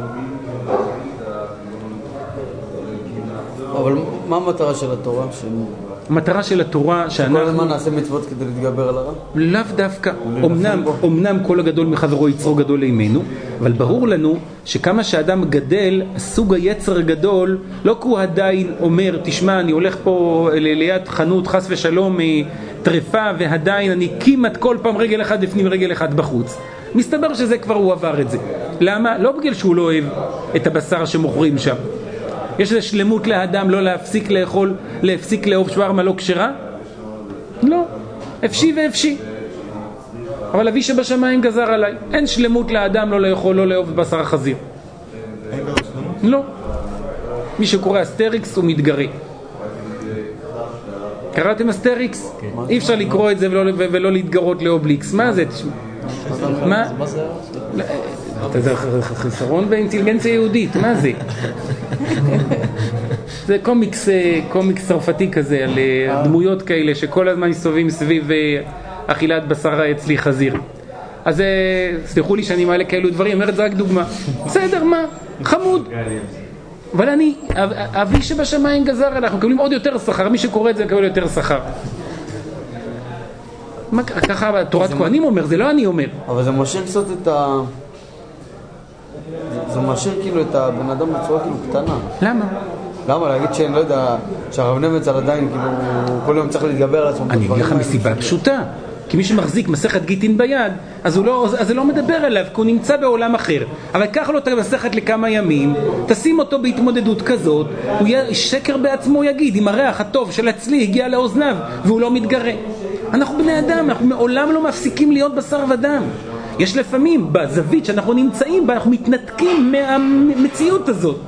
אבל מה המטרה של התורה?
המטרה של התורה שאנחנו...
כל הזמן נעשה מצוות כדי להתגבר על הרע?
לאו דווקא. אמנם כל הגדול מחברו יצרו גדול עימנו, אבל ברור לנו שכמה שאדם גדל, סוג היצר הגדול, לא כי הוא עדיין אומר, תשמע, אני הולך פה ליד חנות חס ושלום טרפה, ועדיין אני כמעט כל פעם רגל אחד לפנים רגל אחד בחוץ. מסתבר שזה כבר הוא עבר את זה. למה? לא בגלל שהוא לא אוהב את הבשר שמוכרים שם. יש איזו שלמות לאדם לא להפסיק לאכול, להפסיק לאהוב שווארמה לא כשרה? לא. אפשי ואפשי. אבל אבי שבשמיים גזר עליי. אין שלמות לאדם לא לאכול, לא לאהוב בשר חזיר. לא. מי שקורא אסטריקס הוא מתגרה. קראתם אסטריקס? אי אפשר לקרוא את זה ולא להתגרות לאובליקס. מה זה? מה? זה חסרון באינטליגנציה יהודית. מה זה? זה קומיקס צרפתי כזה על דמויות כאלה שכל הזמן מסתובבים סביב אכילת בשר אצלי חזיר. אז סליחו לי שאני מעלה כאלו דברים, אומרת זה רק דוגמה. בסדר, מה? חמוד. אבל אבי שבשמיים גזר, אנחנו מקבלים עוד יותר שכר, מי שקורא את זה מקבל יותר שכר. ככה תורת כהנים אומר, זה לא אני אומר.
אבל זה משאיר קצת את זה משאיר כאילו את הבן אדם בצורה כאילו קטנה.
למה?
למה? להגיד שאני לא יודע, שהרב נבצר עדיין כאילו כל יום צריך להתגבר על עצמו.
אני אגיד לך מסיבה פשוטה. כי מי שמחזיק מסכת גיטין ביד, אז זה לא מדבר עליו, כי הוא נמצא בעולם אחר. אבל קח לו את המסכת לכמה ימים, תשים אותו בהתמודדות כזאת, הוא שקר בעצמו יגיד, אם הריח הטוב של אצלי הגיע לאוזניו, והוא לא מתגרה. אנחנו בני אדם, אנחנו מעולם לא מפסיקים להיות בשר ודם. יש לפעמים בזווית שאנחנו נמצאים בה, אנחנו מתנתקים מהמציאות הזאת.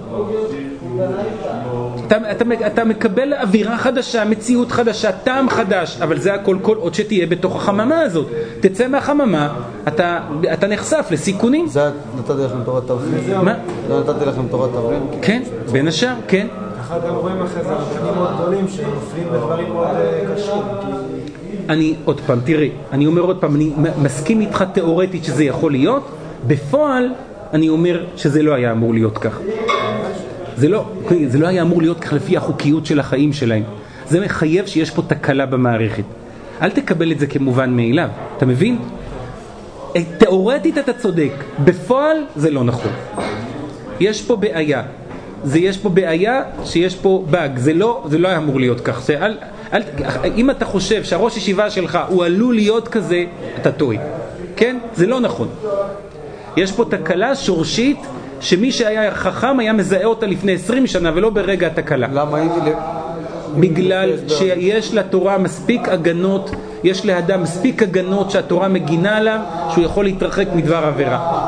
אתה מקבל אווירה חדשה, מציאות חדשה, טעם חדש, אבל זה הכל כל עוד שתהיה בתוך החממה הזאת. תצא מהחממה, אתה נחשף לסיכונים.
זה נתתי לכם תורת תבחין.
מה?
זה נתתי לכם תורת תבחין.
כן, בין השאר, כן.
ככה גם רואים אחרי זה רבנים מאוד גדולים שנופלים בדברים מאוד קשים.
אני עוד פעם, תראה, אני אומר עוד פעם, אני מסכים איתך תיאורטית שזה יכול להיות, בפועל אני אומר שזה לא היה אמור להיות כך. זה לא היה אמור להיות כך לפי החוקיות של החיים שלהם. זה מחייב שיש פה תקלה במערכת. אל תקבל את זה כמובן מאליו, אתה מבין? תיאורטית אתה צודק, בפועל זה לא נכון. יש פה בעיה. יש פה בעיה שיש פה באג, זה לא היה אמור להיות כך. אם אתה חושב שהראש ישיבה שלך הוא עלול להיות כזה, אתה טועה. כן? זה לא נכון. יש פה תקלה שורשית שמי שהיה חכם היה מזהה אותה לפני 20 שנה ולא ברגע התקלה.
למה?
בגלל שיש לתורה מספיק הגנות יש לאדם מספיק הגנות שהתורה מגינה עליו, שהוא יכול להתרחק מדבר עבירה.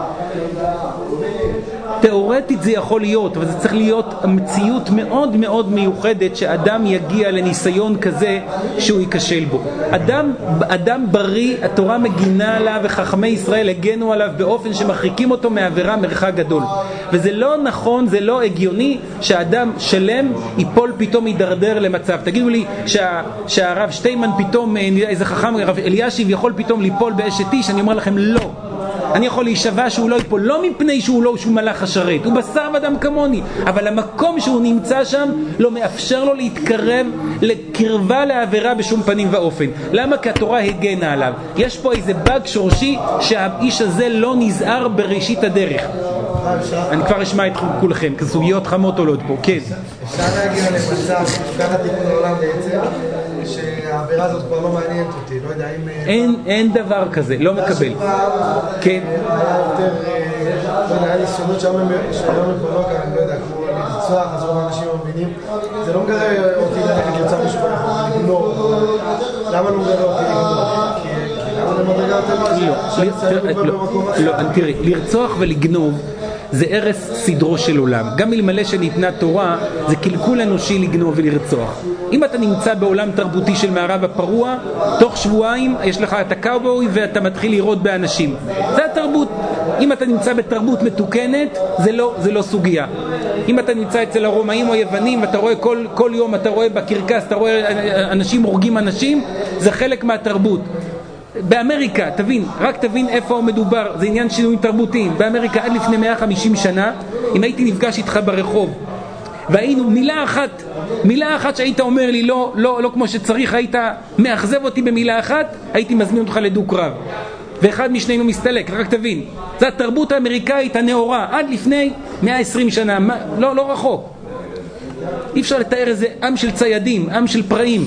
תיאורטית זה יכול להיות, אבל זה צריך להיות מציאות מאוד מאוד מיוחדת שאדם יגיע לניסיון כזה שהוא ייכשל בו. אדם בריא, התורה מגינה עליו וחכמי ישראל הגנו עליו באופן שמרחיקים אותו מעבירה מרחק גדול. וזה לא נכון, זה לא הגיוני שהאדם שלם ייפול פתאום יידרדר למצב. תגידו לי שהרב שטיימן פתאום, איזה חכם, הרב אלישיב יכול פתאום ליפול באשת איש, אני אומר לכם לא. אני יכול להישבע שהוא לא ייפול, לא מפני שהוא מלאך השרת, הוא בשר ודם כמוני, אבל המקום שהוא נמצא שם לא מאפשר לו להתקרב לקרבה לעבירה בשום פנים ואופן. למה? כי התורה הגנה עליו. יש פה איזה באג שורשי שהאיש הזה לא נזהר בראשית הדרך. אני כבר אשמע את כולכם, כסוגיות חמות עולות פה. כן.
אפשר להגיע למצב, ככה תיקון העולם בעצם, שהעבירה הזאת כבר לא מעניינת אותי, לא יודע אם...
אין דבר כזה, לא מקבל. כן.
היה יותר, לא יודע, היה ניסיונות שהיום מקולוק, אני לא יודע, כמו לרצוח, אז רוב האנשים מבינים, זה לא מגרה אותי ללכת לרצוח מישהו, לגנור. למה לא מגרה אותי לגנור? כי למה למדרגה יותר?
לא, תראי, לרצוח ולגנוב זה הרס סדרו של עולם. גם אלמלא שניתנה תורה, זה קלקול אנושי לגנוב ולרצוח. אם אתה נמצא בעולם תרבותי של מערב הפרוע, תוך שבועיים יש לך את הקאובוי ואתה מתחיל לראות באנשים. זה התרבות. אם אתה נמצא בתרבות מתוקנת, זה לא סוגיה. אם אתה נמצא אצל הרומאים או היוונים ואתה רואה כל יום, אתה רואה בקרקס, אתה רואה אנשים הורגים אנשים, זה חלק מהתרבות. באמריקה, רק תבין איפה מדובר, זה עניין שינויים תרבותיים. באמריקה עד לפני 150 שנה, אם הייתי נפגש איתך ברחוב והיינו מילה אחת שהיית אומר לי לא כמו שצריך, היית מאכזב אותי במילה אחת, הייתי מזמין אותך לדו קרב ואחד משנינו מסתלק. רק תבין, זה התרבות האמריקאית הנאורה עד לפני 120 שנה, לא רחוק. אי אפשר לתאר איזה עם של ציידים, עם של פראים.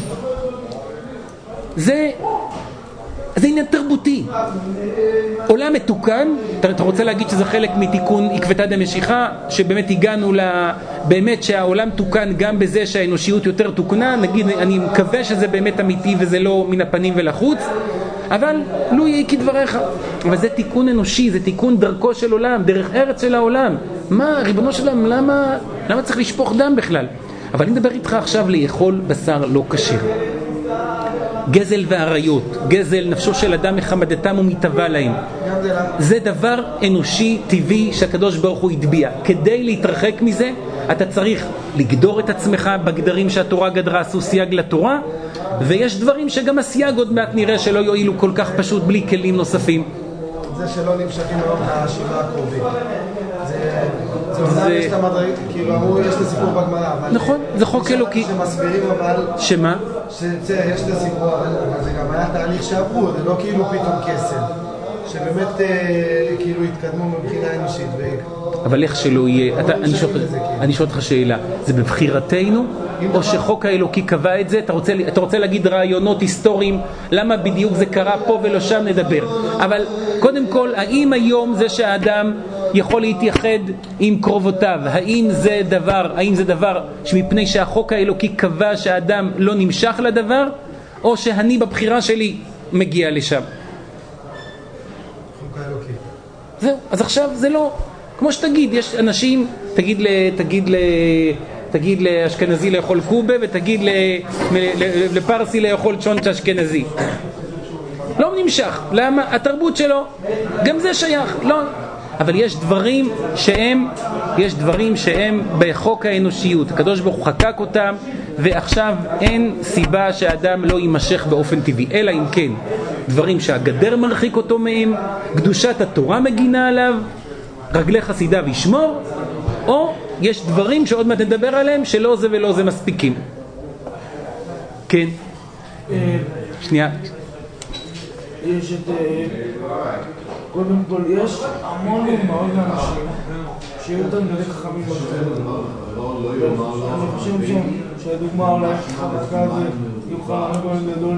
זה עניין תרבותי. עולם מתוקן, אתה רוצה להגיד שזה חלק מתיקון עקבתא דמשיחא, שבאמת הגענו באמת שהעולם תוקן גם בזה שהאנושיות יותר תוקנה, נגיד, אני מקווה שזה באמת אמיתי וזה לא מן הפנים ולחוץ, אבל לא יהיה כדבריך. אבל זה תיקון אנושי, זה תיקון דרכו של עולם, דרך ארץ של העולם. מה, ריבונו של עולם, למה צריך לשפוך דם בכלל? אבל אני מדבר איתך עכשיו לאכול בשר לא כשר. גזל ועריות, גזל נפשו של אדם מחמדתם ומטבע להם. זה דבר אנושי טבעי שהקדוש ברוך הוא הטביע. כדי להתרחק מזה, אתה צריך לגדור את עצמך בגדרים שהתורה גדרה, עשו סייג לתורה, ויש דברים שגם הסייג עוד מעט נראה שלא יועילו כל כך פשוט בלי כלים נוספים.
זה שלא נמשכים מאוד מהשבעה הקרובים. זה אומנם יש את המדרגה, כאילו אמרו יש את הסיפור בגמרא, אבל...
נכון, זה חוק אלוקי.
שמסבירים אבל...
שמה?
יש את הסיפור, אבל זה גם היה תהליך שעברו, זה לא כאילו פתאום קסם. שבאמת כאילו התקדמו מבחינה אנושית.
אבל איך שלא יהיה, אני שואל אותך שאלה, זה בבחירתנו או שחוק האלוקי קבע את זה? אתה רוצה להגיד רעיונות היסטוריים, למה בדיוק זה קרה פה ולא שם, נדבר. אבל קודם כל, האם היום זה שהאדם יכול להתייחד עם קרובותיו, האם זה דבר שמפני שהחוק האלוקי קבע שהאדם לא נמשך לדבר, או שאני בבחירה שלי מגיע לשם?
חוק האלוקי.
זהו, אז עכשיו זה לא, כמו שתגיד, יש אנשים, תגיד לאשכנזי לאכול קובה, ותגיד לפרסי לאכול צ'ונץ' אשכנזי. לא נמשך. למה? התרבות שלו, גם זה שייך. לא. אבל יש דברים שהם בחוק האנושיות. הקדוש ברוך הוא חקק אותם, ועכשיו אין סיבה שהאדם לא יימשך באופן טבעי, אלא אם כן דברים שהגדר מרחיק אותו מהם, קדושת התורה מגינה עליו, רגלי חסידיו ישמור, או יש דברים שעוד מעט נדבר עליהם שלא זה ולא זה מספיקים. כן. שנייה.
יש קודם כל, יש המון מאוד אנשים שיהיו יותר מדי חכמים בגדול. אני חושב שהדוגמה אולי חזקה זה יוכל מאוד גדול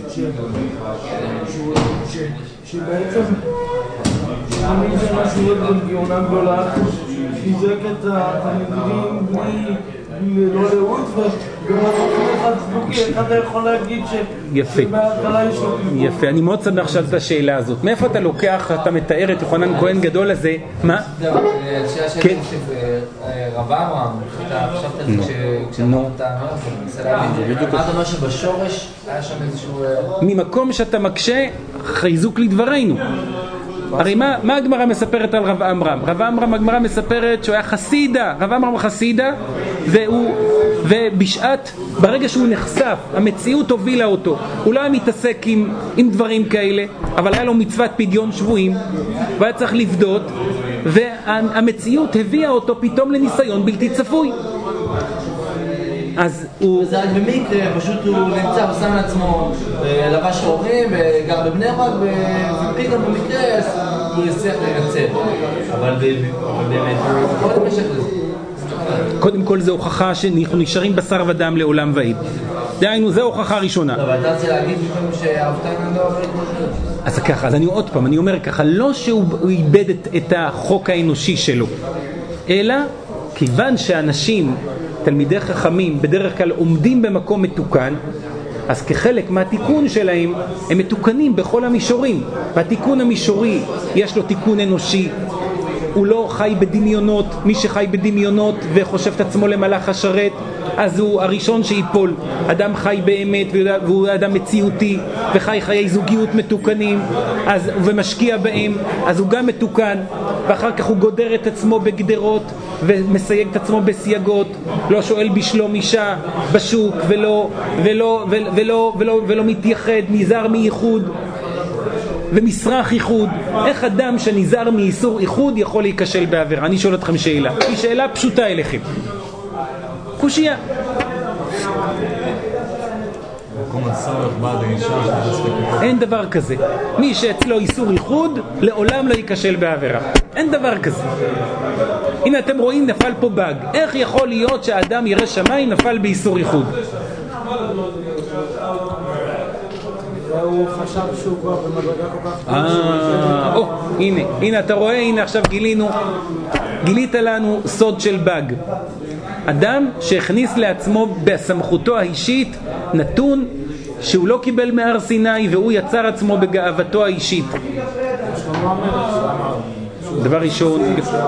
שבעצם אני זה משהו בגאונה גדולה חיזק את התלמידים לא לאות, אחד צדוקי, איך אתה יכול להגיד שבהתחלה יש לו פיגור?
יפה, אני מאוד שמח שאלת את השאלה הזאת. מאיפה אתה לוקח, אתה מתאר את יוחנן כהן גדול הזה? מה?
השאלה שלי רב אברהם, אתה חשבת על זה כשאמרת, מה אתה אומר שבשורש היה שם איזשהו...
ממקום שאתה מקשה, חיזוק לדברינו. הרי מה הגמרא מספרת על רב אמרם? רב אמרם, הגמרא מספרת שהוא היה חסידה, רב אמרם חסידה, ובשעת, ברגע שהוא נחשף, המציאות הובילה אותו. הוא לא היה מתעסק עם דברים כאלה, אבל היה לו מצוות פדיון שבויים, והיה צריך לבדות, והמציאות הביאה אותו פתאום לניסיון בלתי צפוי. אז הוא...
זה רק במקרה, פשוט הוא נמצא ושם לעצמו לבש שחורים וגר בבני ברק ופתאום במקרה הוא יצליח לנצל. אבל באמת הוא יכול למשך לזה.
קודם כל זה הוכחה שאנחנו נשארים בשר ודם לעולם ועד. דהיינו, זו הוכחה ראשונה.
אבל אתה רוצה להגיד לפעמים שאהבתיים לא עובד כמו זה?
אז ככה, אז אני עוד פעם, אני אומר ככה, לא שהוא איבד את החוק האנושי שלו, אלא כיוון שאנשים, תלמידי חכמים, בדרך כלל עומדים במקום מתוקן, אז כחלק מהתיקון שלהם, הם מתוקנים בכל המישורים. והתיקון המישורי, יש לו תיקון אנושי, הוא לא חי בדמיונות. מי שחי בדמיונות וחושב את עצמו למלאך השרת, אז הוא הראשון שיפול. אדם חי באמת והוא אדם מציאותי וחי חיי זוגיות מתוקנים ומשקיע בהם, אז הוא גם מתוקן, ואחר כך הוא גודר את עצמו בגדרות ומסייג את עצמו בסייגות, לא שואל בשלום אישה בשוק ולא מתייחד, נזהר מייחוד ומשרח ייחוד. איך אדם שנזהר מאיסור ייחוד יכול להיכשל בעבירה? אני שואל אתכם שאלה, היא שאלה פשוטה אליכם, קושיה. אין דבר כזה. מי שאצלו איסור ייחוד לעולם לא ייכשל בעבירה, אין דבר כזה. הנה אתם רואים, נפל פה באג. איך יכול להיות שהאדם ירא שמיים נפל באיסור ייחוד?
הוא חשב שהוא כבר במדרגה כל כך...
הנה אתה רואה, הנה עכשיו גילית לנו סוד של באג. אדם שהכניס לעצמו בסמכותו האישית נתון שהוא לא קיבל מהר סיני, והוא יצר עצמו בגאוותו האישית. דבר ראשון,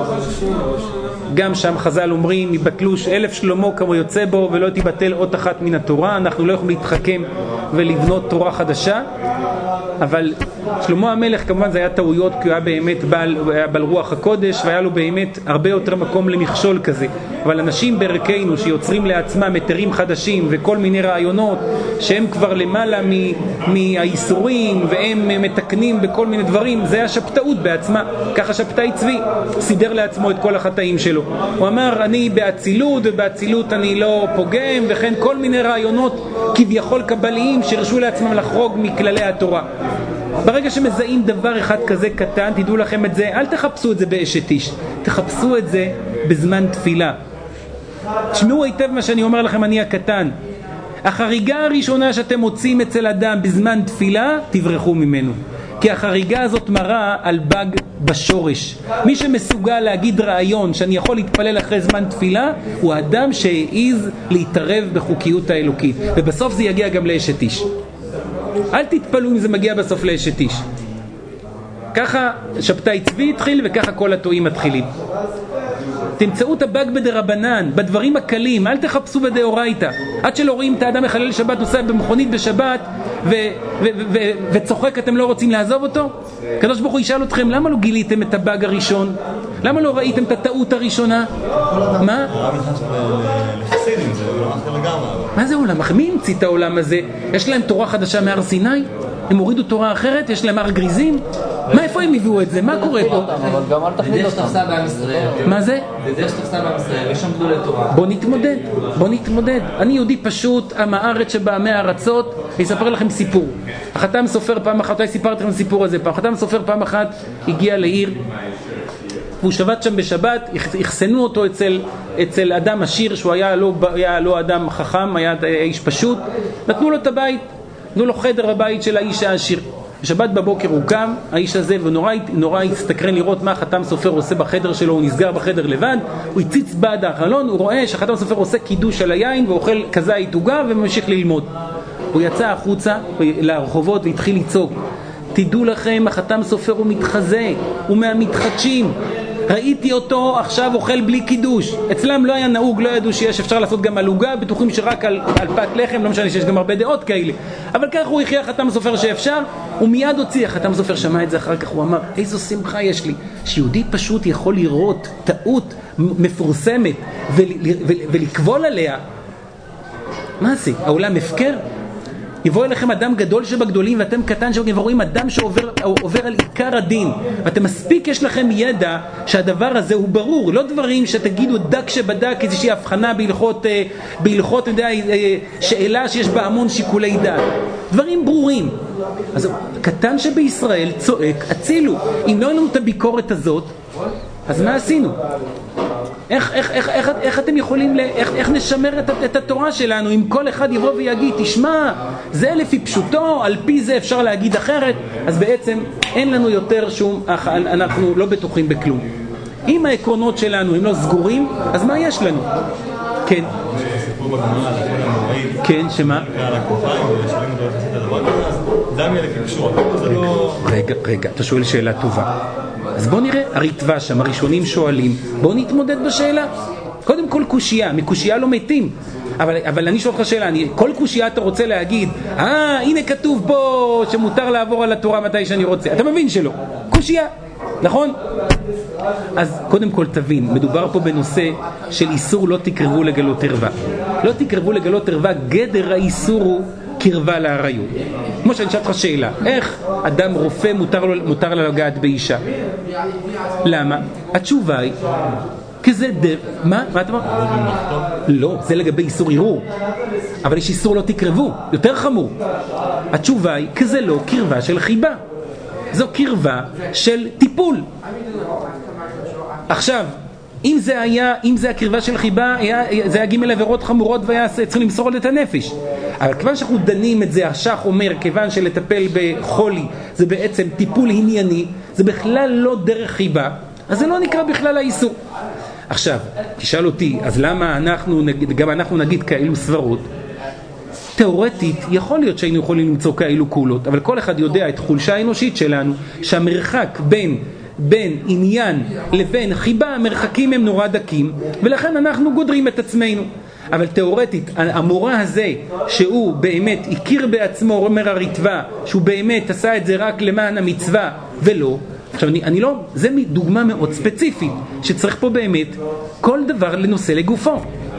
גם שם חז"ל אומרים, יבטלו 1000 שלמה כמו יוצא בו ולא תיבטל אות אחת מן התורה. אנחנו לא יכולים להתחכם ולבנות תורה חדשה, אבל שלמה המלך כמובן זה היה טעויות, כי הוא היה באמת בעל רוח הקודש, והיה לו באמת הרבה יותר מקום למכשול כזה. אבל אנשים בערכנו שיוצרים לעצמם היתרים חדשים וכל מיני רעיונות שהם כבר למעלה מהאיסורים, והם מתקנים בכל מיני דברים, זה השפטאות בעצמה. ככה שבתאי צבי סידר לעצמו את כל החטאים שלו. הוא אמר, אני באצילות, ובאצילות אני לא פוגם, וכן כל מיני רעיונות כביכול קבליים שרשו לעצמם לחרוג מכללי התורה. ברגע שמזהים דבר אחד כזה קטן, תדעו לכם את זה, אל תחפשו את זה באשת איש, תחפשו את זה בזמן תפילה. תשמעו היטב מה שאני אומר לכם, אני הקטן. החריגה הראשונה שאתם מוצאים אצל אדם בזמן תפילה, תברחו ממנו. כי החריגה הזאת מראה על באג בשורש. מי שמסוגל להגיד רעיון שאני יכול להתפלל אחרי זמן תפילה, הוא אדם שהעיז להתערב בחוקיות האלוקית. ובסוף זה יגיע גם לאשת איש. אל תתפלו אם זה מגיע בסוף לאשת איש. ככה שבתאי צבי התחיל, וככה כל הטועים מתחילים. תמצאו את הבאג בדרבנן, בדברים הקלים, אל תחפשו בדאורייתא. עד שלא רואים את האדם מחלל שבת נוסע במכונית בשבת וצוחק, אתם לא רוצים לעזוב אותו? הקדוש ברוך הוא ישאל אתכם, למה לא גיליתם את הבאג הראשון? למה לא ראיתם את הטעות הראשונה? מה? מה זה עולם? מי המציא את העולם הזה? יש להם תורה חדשה מהר סיני? הם הורידו תורה אחרת? יש להם הר גריזים? מה, איפה הם הביאו את זה? מה קורה פה?
אבל גם אל תחליט אותם. זה דרך שתפסה בעם ישראל.
מה זה?
זה דרך שתפסה בעם ישראל, יש שם גדולי תורה.
בוא נתמודד. אני יהודי פשוט, עם הארץ שבעמי הארצות, ויספר לכם סיפור. החתם סופר פעם אחת, אולי סיפרתי לכם סיפור הזה פעם. החתם סופר פעם אחת הגיע לעיר, והוא שבת שם בשבת, הכסנו אותו אצל אדם עשיר, שהוא היה לא אדם חכם, היה איש פשוט. נתנו לו את הבית, נתנו לו חדר בבית של האיש העשיר. בשבת בבוקר הוא קם, האיש הזה, ונורא הסתקרן לראות מה חתם סופר עושה בחדר שלו, הוא נסגר בחדר לבד, הוא הציץ בעד החלון, הוא רואה שחתם סופר עושה קידוש על היין ואוכל כזית עוגה וממשיך ללמוד. הוא יצא החוצה לרחובות והתחיל לצעוק, תדעו לכם, החתם סופר הוא מתחזה, הוא מהמתחדשים. ראיתי אותו עכשיו אוכל בלי קידוש. אצלם לא היה נהוג, לא ידעו שיש אפשר לעשות גם על עוגה, בטוחים שרק על פת לחם, לא משנה שיש גם הרבה דעות כאלה. אבל כך הוא הכריח חתם סופר שאפשר, הוא מיד הוציא. חתם סופר שמע את זה אחר כך, הוא אמר, איזו שמחה יש לי, שיהודי פשוט יכול לראות טעות מפורסמת ולקבול עליה. מה זה? העולם הפקר? יבוא אליכם אדם גדול שבגדולים ואתם קטן שבגדולים, ורואים אדם שעובר על עיקר הדין, ואתם מספיק יש לכם ידע שהדבר הזה הוא ברור, לא דברים שתגידו דק שבדק איזושהי הבחנה בהלכות שאלה שיש בה המון שיקולי דעת, דברים ברורים. אז קטן שבישראל צועק הצילו. אם לא לנו את הביקורת הזאת, אז מה עשינו? איך אתם יכולים, איך נשמר את התורה שלנו אם כל אחד יבוא ויגיד, תשמע, זה לפי פשוטו, על פי זה אפשר להגיד אחרת? אז בעצם אין לנו יותר שום, אנחנו לא בטוחים בכלום. אם העקרונות שלנו הם לא סגורים, אז מה יש לנו? כן. כן, שמה? רגע, אתה שואל שאלה טובה. אז בוא נראה, הריטב"א שם, הראשונים שואלים, בוא נתמודד בשאלה. קודם כל קושייה, מקושייה לא מתים. אבל אני שואל לך שאלה, כל קושייה אתה רוצה להגיד, הנה כתוב פה שמותר לעבור על התורה מתי שאני רוצה. אתה מבין שלא? קושייה, נכון? אז קודם כל תבין, מדובר פה בנושא של איסור לא תקרבו לגלות ערווה. לא תקרבו לגלות ערווה, גדר האיסור הוא קרבה לעריות. כמו שאני שאלת לך שאלה, איך אדם רופא מותר לו לגעת באישה? למה? התשובה היא, כזה מה אתה אומר? לא, זה לגבי איסור ערעור. אבל יש איסור לא תקרבו, יותר חמור. התשובה היא, כזה לא קרבה של חיבה. זו קרבה של טיפול. עכשיו, אם זה הקרבה של חיבה, זה היה ג' עבירות חמורות והיה צריך למסור את הנפש. אבל כיוון שאנחנו דנים את זה, השח אומר, כיוון שלטפל בחולי זה בעצם טיפול ענייני, זה בכלל לא דרך חיבה, אז זה לא נקרא בכלל האיסור. עכשיו, תשאל אותי, אז למה גם אנחנו נגיד כאלו סברות? תיאורטית, יכול להיות שהיינו יכולים למצוא כאלו קולות, אבל כל אחד יודע את חולשה האנושית שלנו, שהמרחק בין עניין לבין חיבה, המרחקים הם נורא דקים, ולכן אנחנו גודרים את עצמנו. אבל תיאורטית, המורה הזה, שהוא באמת הכיר בעצמו, אומר הריטב"א, שהוא באמת עשה את זה רק למען המצווה, ולא. עכשיו, אני לא, זה דוגמה מאוד ספציפית, שצריך פה באמת כל דבר לנושא לגופו.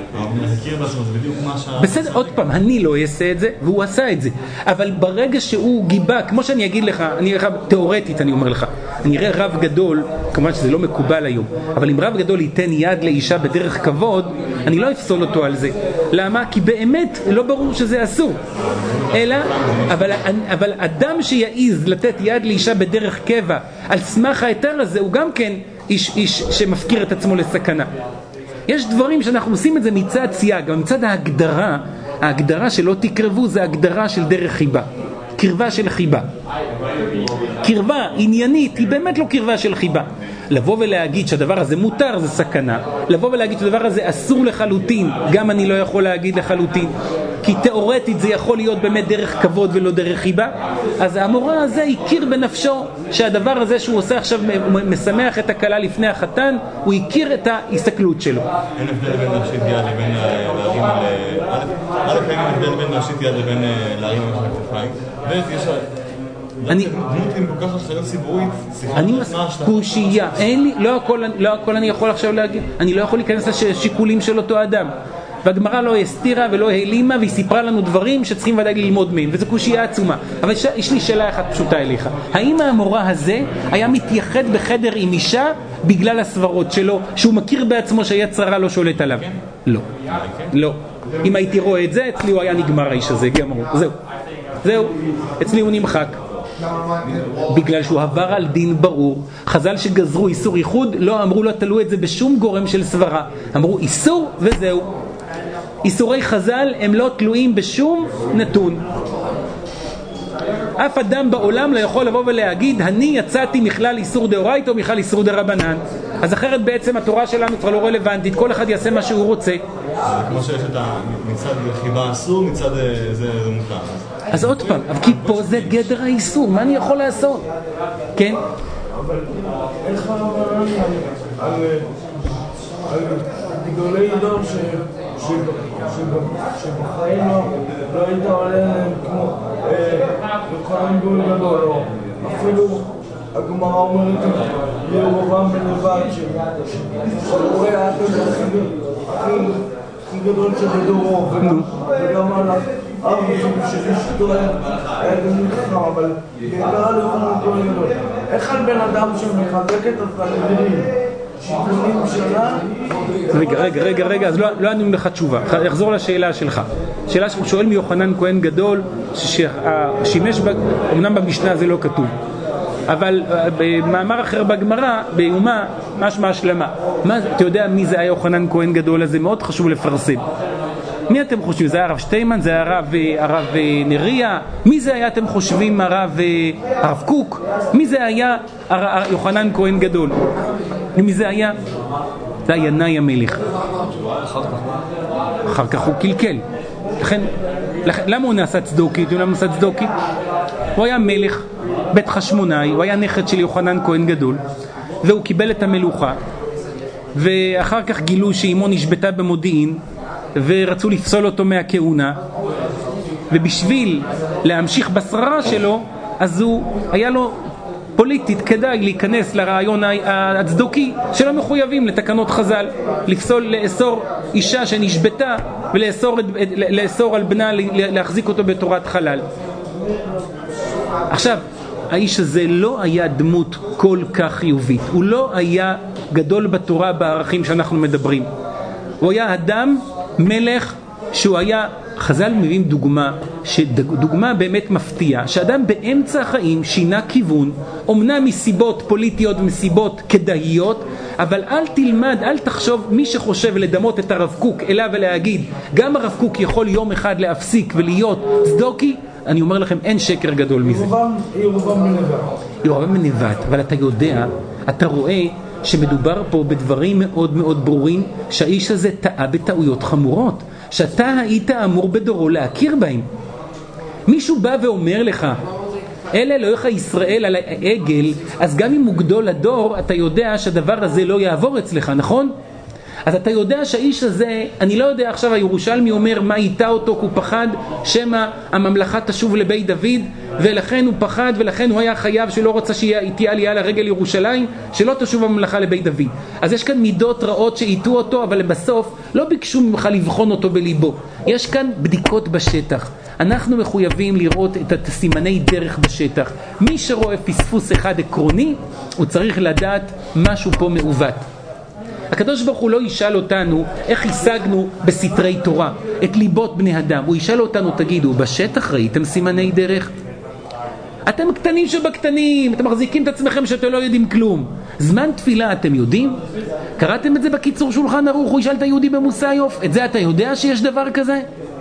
בסדר, עוד פעם, אני לא אעשה את זה והוא עשה את זה, אבל ברגע שהוא גיבה, כמו שאני אגיד לך, תיאורטית אני אומר לך, אני אראה רב גדול, כמובן שזה לא מקובל היום, אבל אם רב גדול ייתן יד לאישה בדרך כבוד, אני לא אפסול אותו על זה. למה? כי באמת לא ברור שזה אסור, אלא אבל אדם שיעיז לתת יד לאישה בדרך קבע על סמך ההיתר הזה, הוא גם כן איש שמפקיר את עצמו לסכנה. יש דברים שאנחנו עושים את זה מצד סייג, אבל מצד ההגדרה שלא תקרבו זה הגדרה של דרך חיבה, קרבה של חיבה. קרבה עניינית היא באמת לא קרבה של חיבה. לבוא ולהגיד שהדבר הזה מותר זה סכנה, לבוא ולהגיד שהדבר הזה אסור לחלוטין, גם אני לא יכול להגיד לחלוטין, כי תיאורטית זה יכול להיות באמת דרך כבוד ולא דרך חיבה. אז המורה הזה הכיר בנפשו שהדבר הזה שהוא עושה עכשיו משמח את הכלה לפני החתן, הוא הכיר את ההסתכלות שלו.
אין הבדל בין נפשית יד לבין להרים על אין הבדל בין נפשית יד לבין להרים על הכתפיים. ויש דמות עם כל כך אחריות ציבורית,
אני קושייה, אין לי, לא הכל אני יכול עכשיו להגיד, אני לא יכול להיכנס לשיקולים של אותו אדם, והגמרא לא הסתירה ולא העלימה, והיא סיפרה לנו דברים שצריכים ודאי ללמוד מהם, וזו קושייה עצומה. אבל יש לי שאלה אחת פשוטה אליך, האם המורה הזה היה מתייחד בחדר עם אישה בגלל הסברות שלו, שהוא מכיר בעצמו שהיצרה לא שולט עליו? לא. אם הייתי רואה את זה, אצלי הוא היה נגמר האיש הזה, גמרו, זהו, אצלי הוא נמחק. בגלל שהוא עבר על דין ברור. חז"ל שגזרו איסור ייחוד לא אמרו לו תלו את זה בשום גורם של סברה, אמרו איסור וזהו. איסורי חז"ל הם לא תלויים בשום נתון. אף אדם בעולם לא יכול לבוא ולהגיד אני יצאתי מכלל איסור דאורייתא או מכלל איסור דרבנן. אז אחרת בעצם התורה שלנו כבר לא רלוונטית, כל אחד יעשה מה שהוא רוצה.
כמו שיש את מצד חיבה אסור, מצד זה מותר.
אז עוד פעם, כי פה זה גדר האיסור, מה אני יכול לעשות? כן?
אבל איך על גדולי דור שבחיים לא היית עולה להם כמו לכהן גדול גדול, או אפילו הגמרא אומרת ירבעם בן נבט שהוא היה הכי גדול שבדורו, וגם על ארבע שאשתו היה גם חכם, אבל בעיקר לכהן גדול. איך על בן אדם שמחזק את התלמידים 70 שנה?
רגע, אז לא ענינו לך תשובה. אחזור לשאלה שלך. שאלה שהוא שואל מיוחנן כהן גדול, ששימש, אמנם במשנה זה לא כתוב, אבל במאמר אחר בגמרא, ביומה, משמע השלמה. אתה יודע מי זה היה יוחנן כהן גדול הזה? מאוד חשוב לפרסם. מי אתם חושבים? זה היה הרב שטיימן? זה היה הרב נריה? מי זה היה אתם חושבים הרב קוק? מי זה היה יוחנן כהן גדול? מי זה היה? זה היה ינאי המלך. אחר כך הוא קלקל. למה הוא נעשה צדוקי? למה הוא נעשה צדוקי? הוא היה מלך בית חשמונאי, הוא היה נכד של יוחנן כהן גדול, והוא קיבל את המלוכה, ואחר כך גילו שאימו נשבתה במודיעין ורצו לפסול אותו מהכהונה, ובשביל להמשיך בשררה שלו אז הוא היה לו פוליטית כדאי להיכנס לרעיון הצדוקי שלא מחויבים לתקנות חז"ל, לאסור אישה שנשבתה ולאסור על בנה להחזיק אותו בתורת חלל. עכשיו, האיש הזה לא היה דמות כל כך חיובית, הוא לא היה גדול בתורה בערכים שאנחנו מדברים. הוא היה אדם, מלך, שהוא היה, חז"ל מביאים דוגמה באמת מפתיעה, שאדם באמצע החיים שינה כיוון, אומנם מסיבות פוליטיות ומסיבות כדאיות, אבל אל תחשוב, מי שחושב לדמות את הרב קוק אליו ולהגיד, גם הרב קוק יכול יום אחד להפסיק ולהיות צדוקי, אני אומר לכם, אין שקר גדול מזה. ירבעם בן נבט, אבל אתה יודע, אתה רואה שמדובר פה בדברים מאוד מאוד ברורים, שהאיש הזה טעה בטעויות חמורות, שאתה היית אמור בדורו להכיר בהם. מישהו בא ואומר לך, אלה אלוהיך ישראל על העגל, אז גם אם הוא גדול הדור, אתה יודע שהדבר הזה לא יעבור אצלך, נכון? אז אתה יודע שהאיש הזה, אני לא יודע עכשיו, הירושלמי אומר מה איתה אותו, הוא פחד שמה הממלכה תשוב לבית דוד, ולכן הוא פחד, ולכן הוא היה חייב שלא רצה שתהיה עלייה לרגל ירושלים, שלא תשוב הממלכה לבית דוד. אז יש כאן מידות רעות שאיתו אותו, אבל בסוף לא ביקשו ממך לבחון אותו בליבו. יש כאן בדיקות בשטח. אנחנו מחויבים לראות את הסימני דרך בשטח. מי שרואה פספוס אחד עקרוני, הוא צריך לדעת משהו פה מעוות. הקדוש ברוך הוא לא ישאל אותנו איך השגנו בסתרי תורה את ליבות בני אדם. הוא ישאל אותנו, תגידו, בשטח ראיתם סימני דרך? אתם קטנים שבקטנים, אתם מחזיקים את עצמכם שאתם לא יודעים כלום. זמן תפילה אתם יודעים? קראתם את זה בקיצור שולחן ערוך? הוא ישאל את היהודי במוסאיוף, את זה אתה יודע שיש דבר כזה?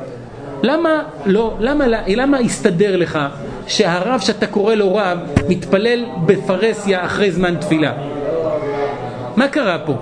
למה יסתדר לך שהרב שאתה קורא לו רב מתפלל בפרסיה אחרי זמן תפילה? מה קרה פה?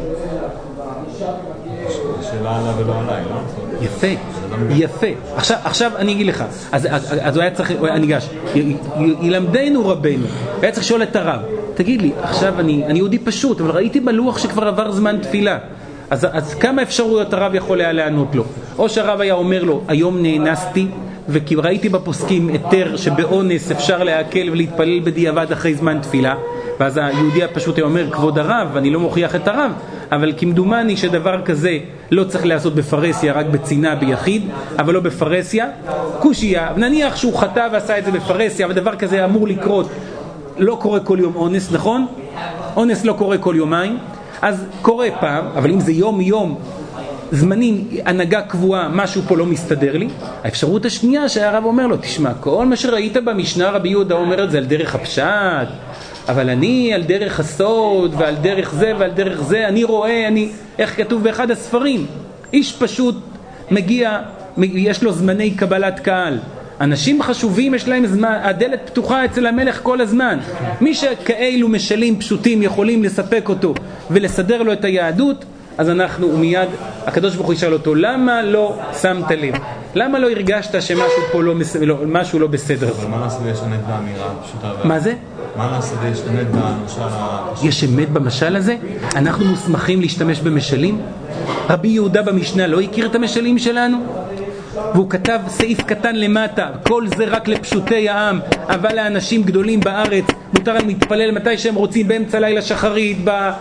שאלה עליו ולא עליי, לא?
יפה. עכשיו אני אגיד לך, אז הוא היה צריך, אני ניגש, ילמדנו רבנו, היה צריך לשאול את הרב, תגיד לי, עכשיו אני יהודי פשוט, אבל ראיתי בלוח שכבר עבר זמן תפילה, אז כמה אפשרויות הרב יכול היה לענות לו? או שהרב היה אומר לו, היום נאנסתי, וכי ראיתי בפוסקים היתר שבאונס אפשר להקל ולהתפלל בדיעבד אחרי זמן תפילה, ואז היהודי הפשוט היה אומר, כבוד הרב, אני לא מוכיח את הרב, אבל כמדומני שדבר כזה לא צריך לעשות בפרסיה, רק בצינה ביחיד, אבל לא בפרסיה. קושיה, נניח שהוא חטא ועשה את זה בפרסיה, ודבר כזה אמור לקרות, לא קורה כל יום אונס, נכון? אונס לא קורה כל יומיים, אז קורה פעם, אבל אם זה יום זמנים, הנהגה קבועה, משהו פה לא מסתדר לי. האפשרות השנייה שהרב אומר לו, תשמע, כל מה שראית במשנה רבי יהודה אומר את זה על דרך הפשט, אבל אני על דרך הסוד ועל דרך זה ועל דרך זה, אני רואה, איך כתוב באחד הספרים, איש פשוט מגיע, יש לו זמני קבלת קהל, אנשים חשובים יש להם זמן, הדלת פתוחה אצל המלך כל הזמן. מי שכאלו משלים פשוטים יכולים לספק אותו ולסדר לו את היהדות, אז אנחנו מיד, הקדוש ברוך הוא ישאל אותו, למה לא שמת לב? למה לא הרגשת שמשהו פה משהו לא בסדר?
אבל מה נעשה להשתנת באמירה פשוטה?
מה זה?
מה נעשה להשתנת במשל?
יש אמת במשל הזה? אנחנו מוסמכים להשתמש במשלים? רבי יהודה במשנה לא הכיר את המשלים שלנו? והוא כתב סעיף קטן למטה, כל זה רק לפשוטי העם, אבל לאנשים גדולים בארץ מותר להם להתפלל מתי שהם רוצים, באמצע לילה שחרית,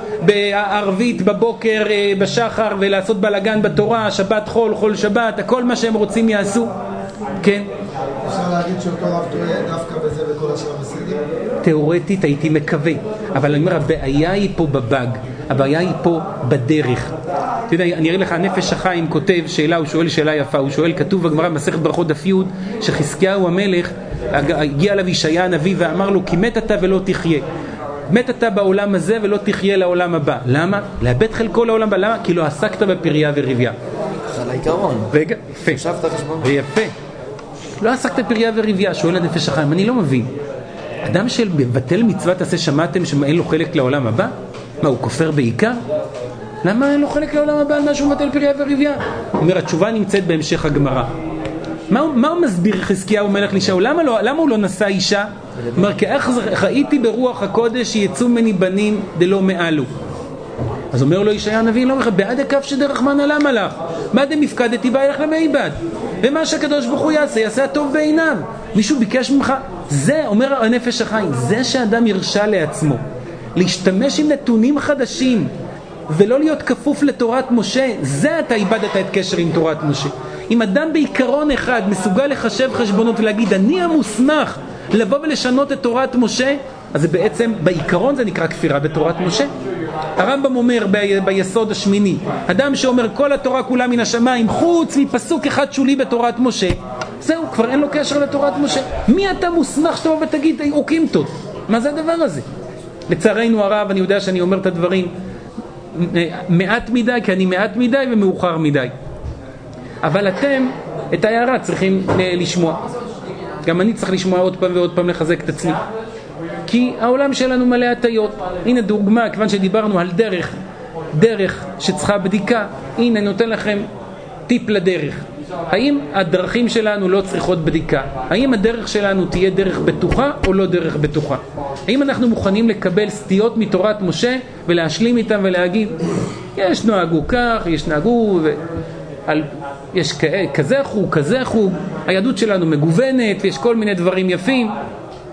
בערבית, בבוקר, בשחר, ולעשות בלגן בתורה, שבת חול, חול שבת, הכל מה שהם רוצים יעשו. כן?
אפשר להגיד שאותו רב טועה דווקא בזה וכל השאר בסדר?
תיאורטית הייתי מקווה, אבל אני אומר, הבעיה היא פה בבג, הבעיה היא פה בדרך. אתה יודע, אני אראה לך, הנפש החיים כותב שאלה, הוא שואל שאלה יפה, הוא שואל, כתוב בגמרא במסכת ברכות דף י' שחזקיהו המלך הגיע אליו ישעיה הנביא ואמר לו, כי מת אתה ולא תחיה. מת אתה בעולם הזה ולא תחיה לעולם הבא. למה? לאבד חלקו לעולם הבא. למה? כי לא עסקת בפריה ורביה.
על העיקרון.
רגע, יפה.
חשבת חשבון.
ויפה. לא עסקת בפריה ורביה. שואל הנפש החיים, אני לא מבין. אדם שבטל מצוות עשה שמעתם שאין לו חלק לעולם הבא? מה, הוא כופר בעיקר? למה אין לו חלק לעולם הבא על משהו מבטל פריה ורביה? הוא אומר, התשובה נמצאת בהמשך הגמרא. מה הוא מסביר חזקיהו מלך לישעיהו? למה הוא לא נשא אישה? הוא אומר, כי איך ראיתי ברוח הקודש שיצאו ממני בנים דלא מעלו. אז אומר לו ישעיה הנביא, לא אומר, בעד הכף שדרך מנה למה לך? מה דמפקדתי בא אלך למעיבד? ומה שהקדוש ברוך הוא יעשה הטוב בעיניו. מישהו ביקש ממך? זה, אומר הנפש החיים, זה שאדם ירשה לעצמו להשתמש עם נתונים חדשים ולא להיות כפוף לתורת משה, זה אתה איבדת את קשר עם תורת משה. אם אדם בעיקרון אחד מסוגל לחשב חשבונות ולהגיד אני המוסמך לבוא ולשנות את תורת משה, אז זה בעצם בעיקרון זה נקרא כפירה בתורת משה. הרמב"ם אומר ביסוד השמיני, אדם שאומר כל התורה כולה מן השמיים חוץ מפסוק אחד שולי בתורת משה, זהו, כבר אין לו קשר לתורת משה. מי אתה מוסמך שתבוא ותגיד אוקימתות? מה זה הדבר הזה? לצערנו הרב, אני יודע שאני אומר את הדברים מעט מדי, כי אני מעט מדי ומאוחר מדי, אבל אתם את ההערה צריכים לשמוע. גם אני צריך לשמוע עוד פעם ועוד פעם, לחזק את עצמי, כי העולם שלנו מלא הטיות. הנה דוגמה, כיוון שדיברנו על דרך שצריכה בדיקה, הנה נותן לכם טיפ לדרך. האם הדרכים שלנו לא צריכות בדיקה? האם הדרך שלנו תהיה דרך בטוחה או לא דרך בטוחה? האם אנחנו מוכנים לקבל סטיות מתורת משה ולהשלים איתם ולהגיד יש נוהגו כך, יש נהגו יש כזה חוג, היהדות שלנו מגוונת ויש כל מיני דברים יפים.
אני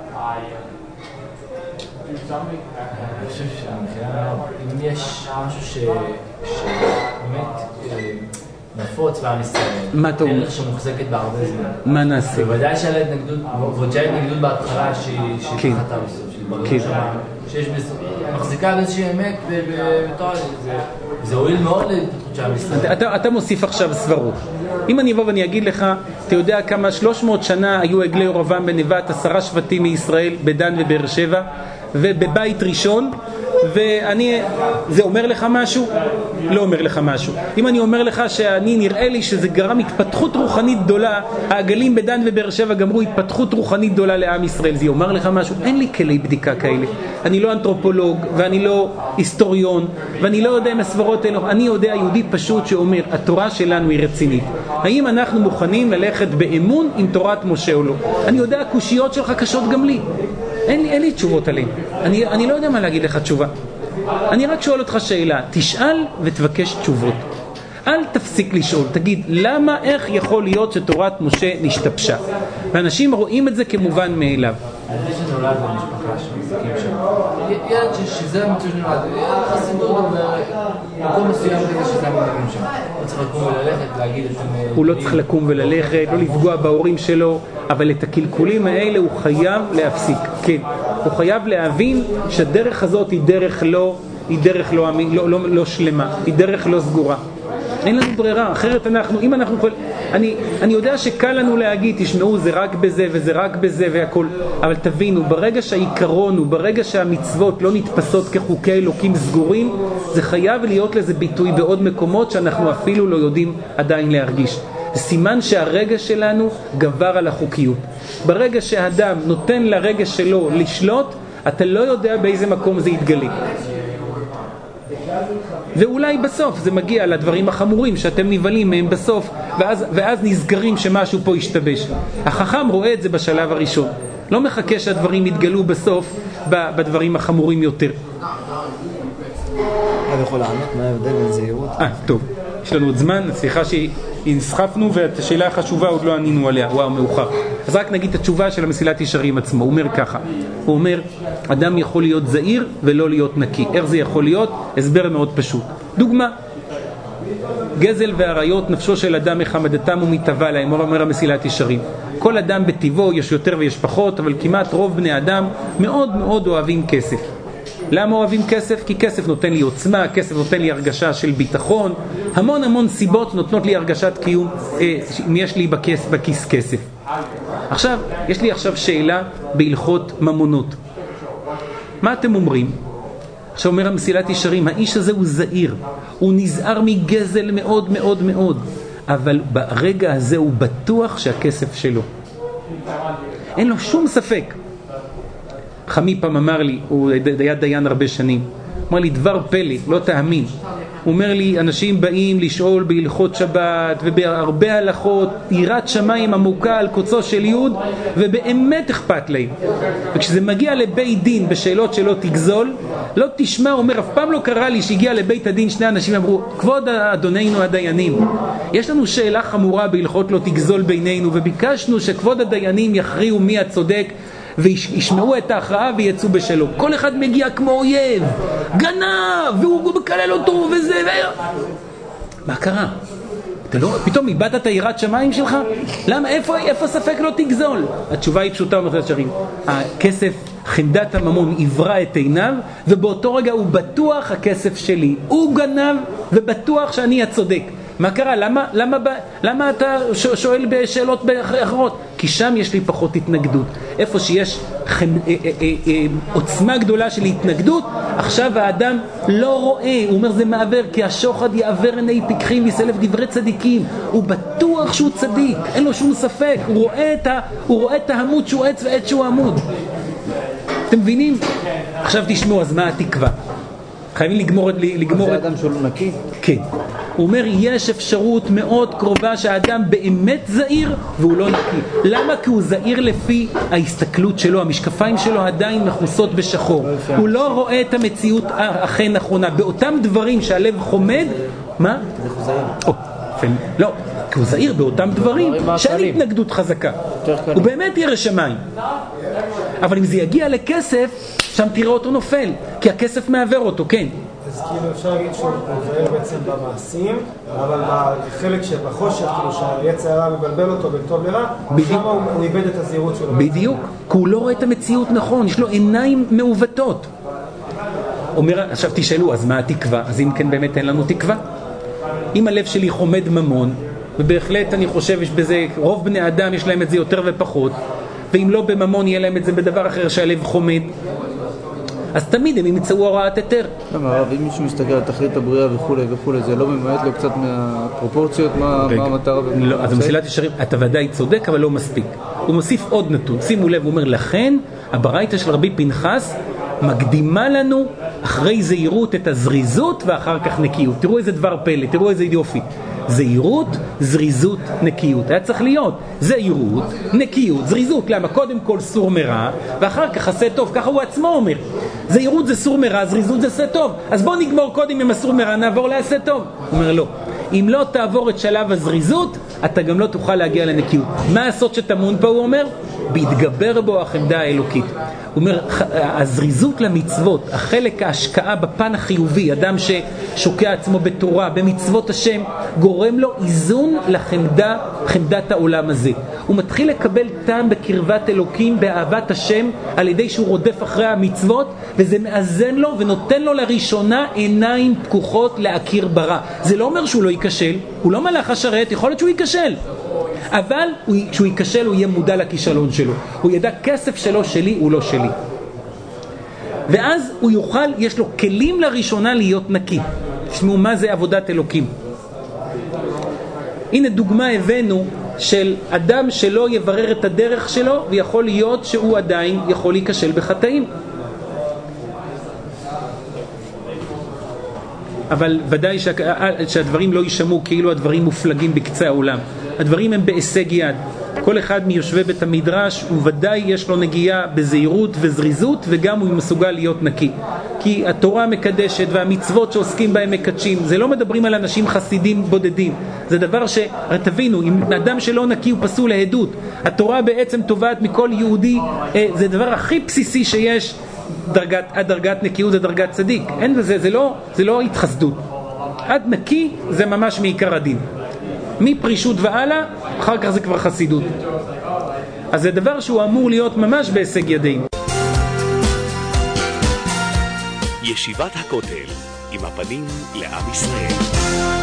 חושב שהמחירה, אם יש משהו שבאמת נפוץ בעם ישראל, דרך שמוחזקת בהרבה זמן,
מה נעשה?
בוודאי שעל ההתנגדות, ועוד שההתנגדות בהתחלה שהיא חטאה בסוף, שיש מחזיקה באיזושהי אמת בתורה, זה הועיל מאוד להתפתחות של עם ישראל.
אתה מוסיף עכשיו סברות. אם אני אבוא ואני אגיד לך, אתה יודע כמה 300 שנה היו עגלי ירבעם בנבט 10 שבטים מישראל בדן ובאר שבע ובבית ראשון, זה אומר לך משהו? לא אומר לך משהו. אם אני אומר לך שאני נראה לי שזה גרם התפתחות רוחנית גדולה, העגלים בדן ובאר שבע גמרו התפתחות רוחנית גדולה לעם ישראל, זה אומר לך משהו? אין לי כלי בדיקה כאלה. אני לא אנתרופולוג ואני לא היסטוריון ואני לא יודע אם הסברות האלה. אני יודע יהודי פשוט שאומר התורה שלנו היא רצינית. האם אנחנו מוכנים ללכת באמון עם תורת משה או לא? אני יודע הקושיות שלך קשות גם לי, אין לי תשובות עליהן. אני לא יודע מה להגיד לך תשובה. אני רק שואל אותך שאלה, תשאל ותבקש תשובות. אל תפסיק לשאול, תגיד למה, איך יכול להיות שתורת משה נשתבשה? ואנשים רואים את זה כמובן מאליו.
זה שנולד במשפחה שמחזיקים שם, ילד שזה המצוא שנולד, חסידות במקום מסוים כזה שזה המדברים שם, הוא צריך לקום וללכת להגיד את זה.
הוא לא צריך לקום וללכת, לא לפגוע בהורים שלו, אבל את הקלקולים האלה הוא חייב להפסיק. כן, הוא חייב להבין שהדרך הזאת היא דרך לא שלמה, היא דרך לא סגורה. אין לנו ברירה, אחרת אם אנחנו אני יודע שקל לנו להגיד, תשמעו, זה רק בזה וזה רק בזה והכל, אבל תבינו, ברגע שהעיקרון וברגע שהמצוות לא נתפסות כחוקי אלוקים סגורים, זה חייב להיות לזה ביטוי בעוד מקומות שאנחנו אפילו לא יודעים עדיין להרגיש. סימן שהרגש שלנו גבר על החוקיות. ברגע שהאדם נותן לרגש שלו לשלוט, אתה לא יודע באיזה מקום זה יתגלה. ואולי בסוף זה מגיע לדברים החמורים שאתם נבלים מהם בסוף, ואז נזכרים שמשהו פה ישתבש. החכם רואה את זה בשלב הראשון, לא מחכה שהדברים יתגלו בסוף בדברים החמורים יותר.
אני יכול לענות מה ההבדל בין זהירות?
טוב, יש לנו עוד זמן, סליחה שנסחפנו ואת השאלה החשובה עוד לא ענינו עליה, וואו מאוחר. אז רק נגיד את התשובה של המסילת ישרים עצמו. הוא אומר ככה, הוא אומר, אדם יכול להיות זהיר ולא להיות נקי. איך זה יכול להיות? הסבר מאוד פשוט. דוגמה, גזל והעריות נפשו של אדם מחמדתם ומטבע להם, אומר המסילת ישרים. כל אדם בטבעו, יש יותר ויש פחות, אבל כמעט רוב בני אדם מאוד מאוד אוהבים כסף. למה אוהבים כסף? כי כסף נותן לי עוצמה, כסף נותן לי הרגשה של ביטחון, המון סיבות נותנות לי הרגשת קיום אם יש לי בכיס כסף. עכשיו, יש לי עכשיו שאלה בהלכות ממונות. מה אתם אומרים? עכשיו אומר המסילת ישרים, האיש הזה הוא זהיר, הוא נזהר מגזל מאוד מאוד מאוד, אבל ברגע הזה הוא בטוח שהכסף שלו. אין לו שום ספק. חמי פעם אמר לי, הוא היה דיין הרבה שנים, אמר לי דבר פלא, לא תאמין. הוא אומר לי, אנשים באים לשאול בהלכות שבת ובהרבה הלכות, יראת שמיים עמוקה על קוצו של יוד, ובאמת אכפת להם. וכשזה מגיע לבית דין בשאלות שלא תגזול, לא תשמע, אומר, אף פעם לא קרה לי שהגיע לבית הדין שני אנשים אמרו, כבוד אדוננו הדיינים, יש לנו שאלה חמורה בהלכות לא תגזול בינינו, וביקשנו שכבוד הדיינים יכריעו מי הצודק, וישמעו את ההכרעה ויצאו בשלום. כל אחד מגיע כמו אויב, גנב, והוא מקלל אותו וזה. מה קרה? אתה לא, פתאום איבדת את יראת שמיים שלך? למה? איפה ספק לא תגזול? התשובה היא פשוטה ומחלט שרים. הכסף, חמדת הממון עברה את עיניו, ובאותו רגע הוא בטוח הכסף שלי. הוא גנב ובטוח שאני הצודק. מה קרה? למה אתה שואל בשאלות אחרות? כי שם יש לי פחות התנגדות. איפה שיש עוצמה גדולה של התנגדות, עכשיו האדם לא רואה, הוא אומר זה מעבר, כי השוחד יעבר עיני פיקחים ויסלף דברי צדיקים. הוא בטוח שהוא צדיק, אין לו שום ספק, הוא רואה את העמוד שהוא עץ ועץ שהוא עמוד. אתם מבינים? עכשיו תשמעו, אז מה התקווה? חייבים לגמור
זה אדם שהוא לא נקי?
כן. הוא אומר, יש אפשרות מאוד קרובה שהאדם באמת זהיר והוא לא נקי. למה? כי הוא זהיר לפי ההסתכלות שלו, המשקפיים שלו עדיין מכוסות בשחור. הוא לא רואה את המציאות אכן נכונה. באותם דברים שהלב חומד, מה?
זה הוא זהיר.
לא, כי הוא זהיר באותם דברים שאין התנגדות חזקה. הוא באמת ירא שמיים. אבל אם זה יגיע לכסף, שם תראה אותו נופל, כי הכסף מעבר אותו, כן.
אז כאילו אפשר להגיד שהוא מבאר בעצם במעשים, אבל בחלק שבחושך, כאילו שהיצר הרע מבלבל אותו בין טוב לרע, שם הוא איבד את הזהירות שלו.
בדיוק, כי הוא לא רואה את המציאות נכון, יש לו עיניים מעוותות. אומר, עכשיו תשאלו, אז מה התקווה? אז אם כן באמת אין לנו תקווה? אם הלב שלי חומד ממון, ובהחלט אני חושב יש בזה, רוב בני אדם יש להם את זה יותר ופחות, ואם לא בממון יהיה להם את זה בדבר אחר שהלב חומד, אז תמיד הם ימצאו הוראת היתר.
למה הרב, אם מישהו מסתכל על תכלית הבריאה וכו', זה לא ממעט לו קצת מהפרופורציות, מה המטרה?
לא, אז המסילת ישרים, אתה ודאי צודק, אבל לא מספיק. הוא מוסיף עוד נתון, שימו לב, הוא אומר, לכן הברייתא של רבי פנחס מקדימה לנו אחרי זהירות את הזריזות ואחר כך נקיות. תראו איזה דבר פלא, תראו איזה יופי. זהירות, זריזות, נקיות. היה צריך להיות זהירות, נקיות, זריזות. למה? קודם כל סור מרע, ואחר כך עשה טוב. ככה הוא עצמו אומר. זהירות זה סור מרע, זריזות זה עשה טוב. אז בוא נגמור קודם עם הסור מרע, נעבור לעשה טוב. הוא אומר לא. אם לא תעבור את שלב הזריזות, אתה גם לא תוכל להגיע לנקיות. מה הסוד שתמון פה, הוא אומר? בהתגבר בו החמדה האלוקית. הוא אומר, הזריזות למצוות, החלק ההשקעה בפן החיובי, אדם ששוקע עצמו בתורה, במצוות השם, גורם לו איזון חמדת העולם הזה. הוא מתחיל לקבל טעם בקרבת אלוקים, באהבת השם, על ידי שהוא רודף אחרי המצוות, וזה מאזן לו ונותן לו לראשונה עיניים פקוחות להכיר ברע. זה לא אומר שהוא לא ייכשל, הוא לא מלאך השרת, יכול להיות שהוא ייכשל. אבל כשהוא ייכשל הוא יהיה מודע לכישלון שלו. הוא ידע כסף שלו שלי, הוא לא שלי. ואז הוא יוכל, יש לו כלים לראשונה להיות נקי. תשמעו מה זה עבודת אלוקים. הנה דוגמה הבאנו של אדם שלא יברר את הדרך שלו, ויכול להיות שהוא עדיין יכול להיכשל בחטאים. אבל ודאי שהדברים לא יישמעו כאילו הדברים מופלגים בקצה העולם. הדברים הם בהישג יד. כל אחד מיושבי בית המדרש הוא ודאי יש לו נגיעה בזהירות וזריזות, וגם הוא מסוגל להיות נקי. כי התורה מקדשת והמצוות שעוסקים בהם מקדשים. זה לא מדברים על אנשים חסידים בודדים. זה דבר שתבינו, אם אדם שלא נקי הוא פסול לעדות. התורה בעצם תובעת מכל יהודי, זה הדבר הכי בסיסי שיש. דרגת נקיות זה דרגת צדיק. אין בזה, זה לא התחסדות. עד נקי זה ממש מעיקר הדין. מפרישות ועלה, אחר כך זה כבר חסידות. אז זה דבר שהוא אמור להיות ממש בהישג ידיים.
ישיבת הכותל, עם הפנים לעם ישראל.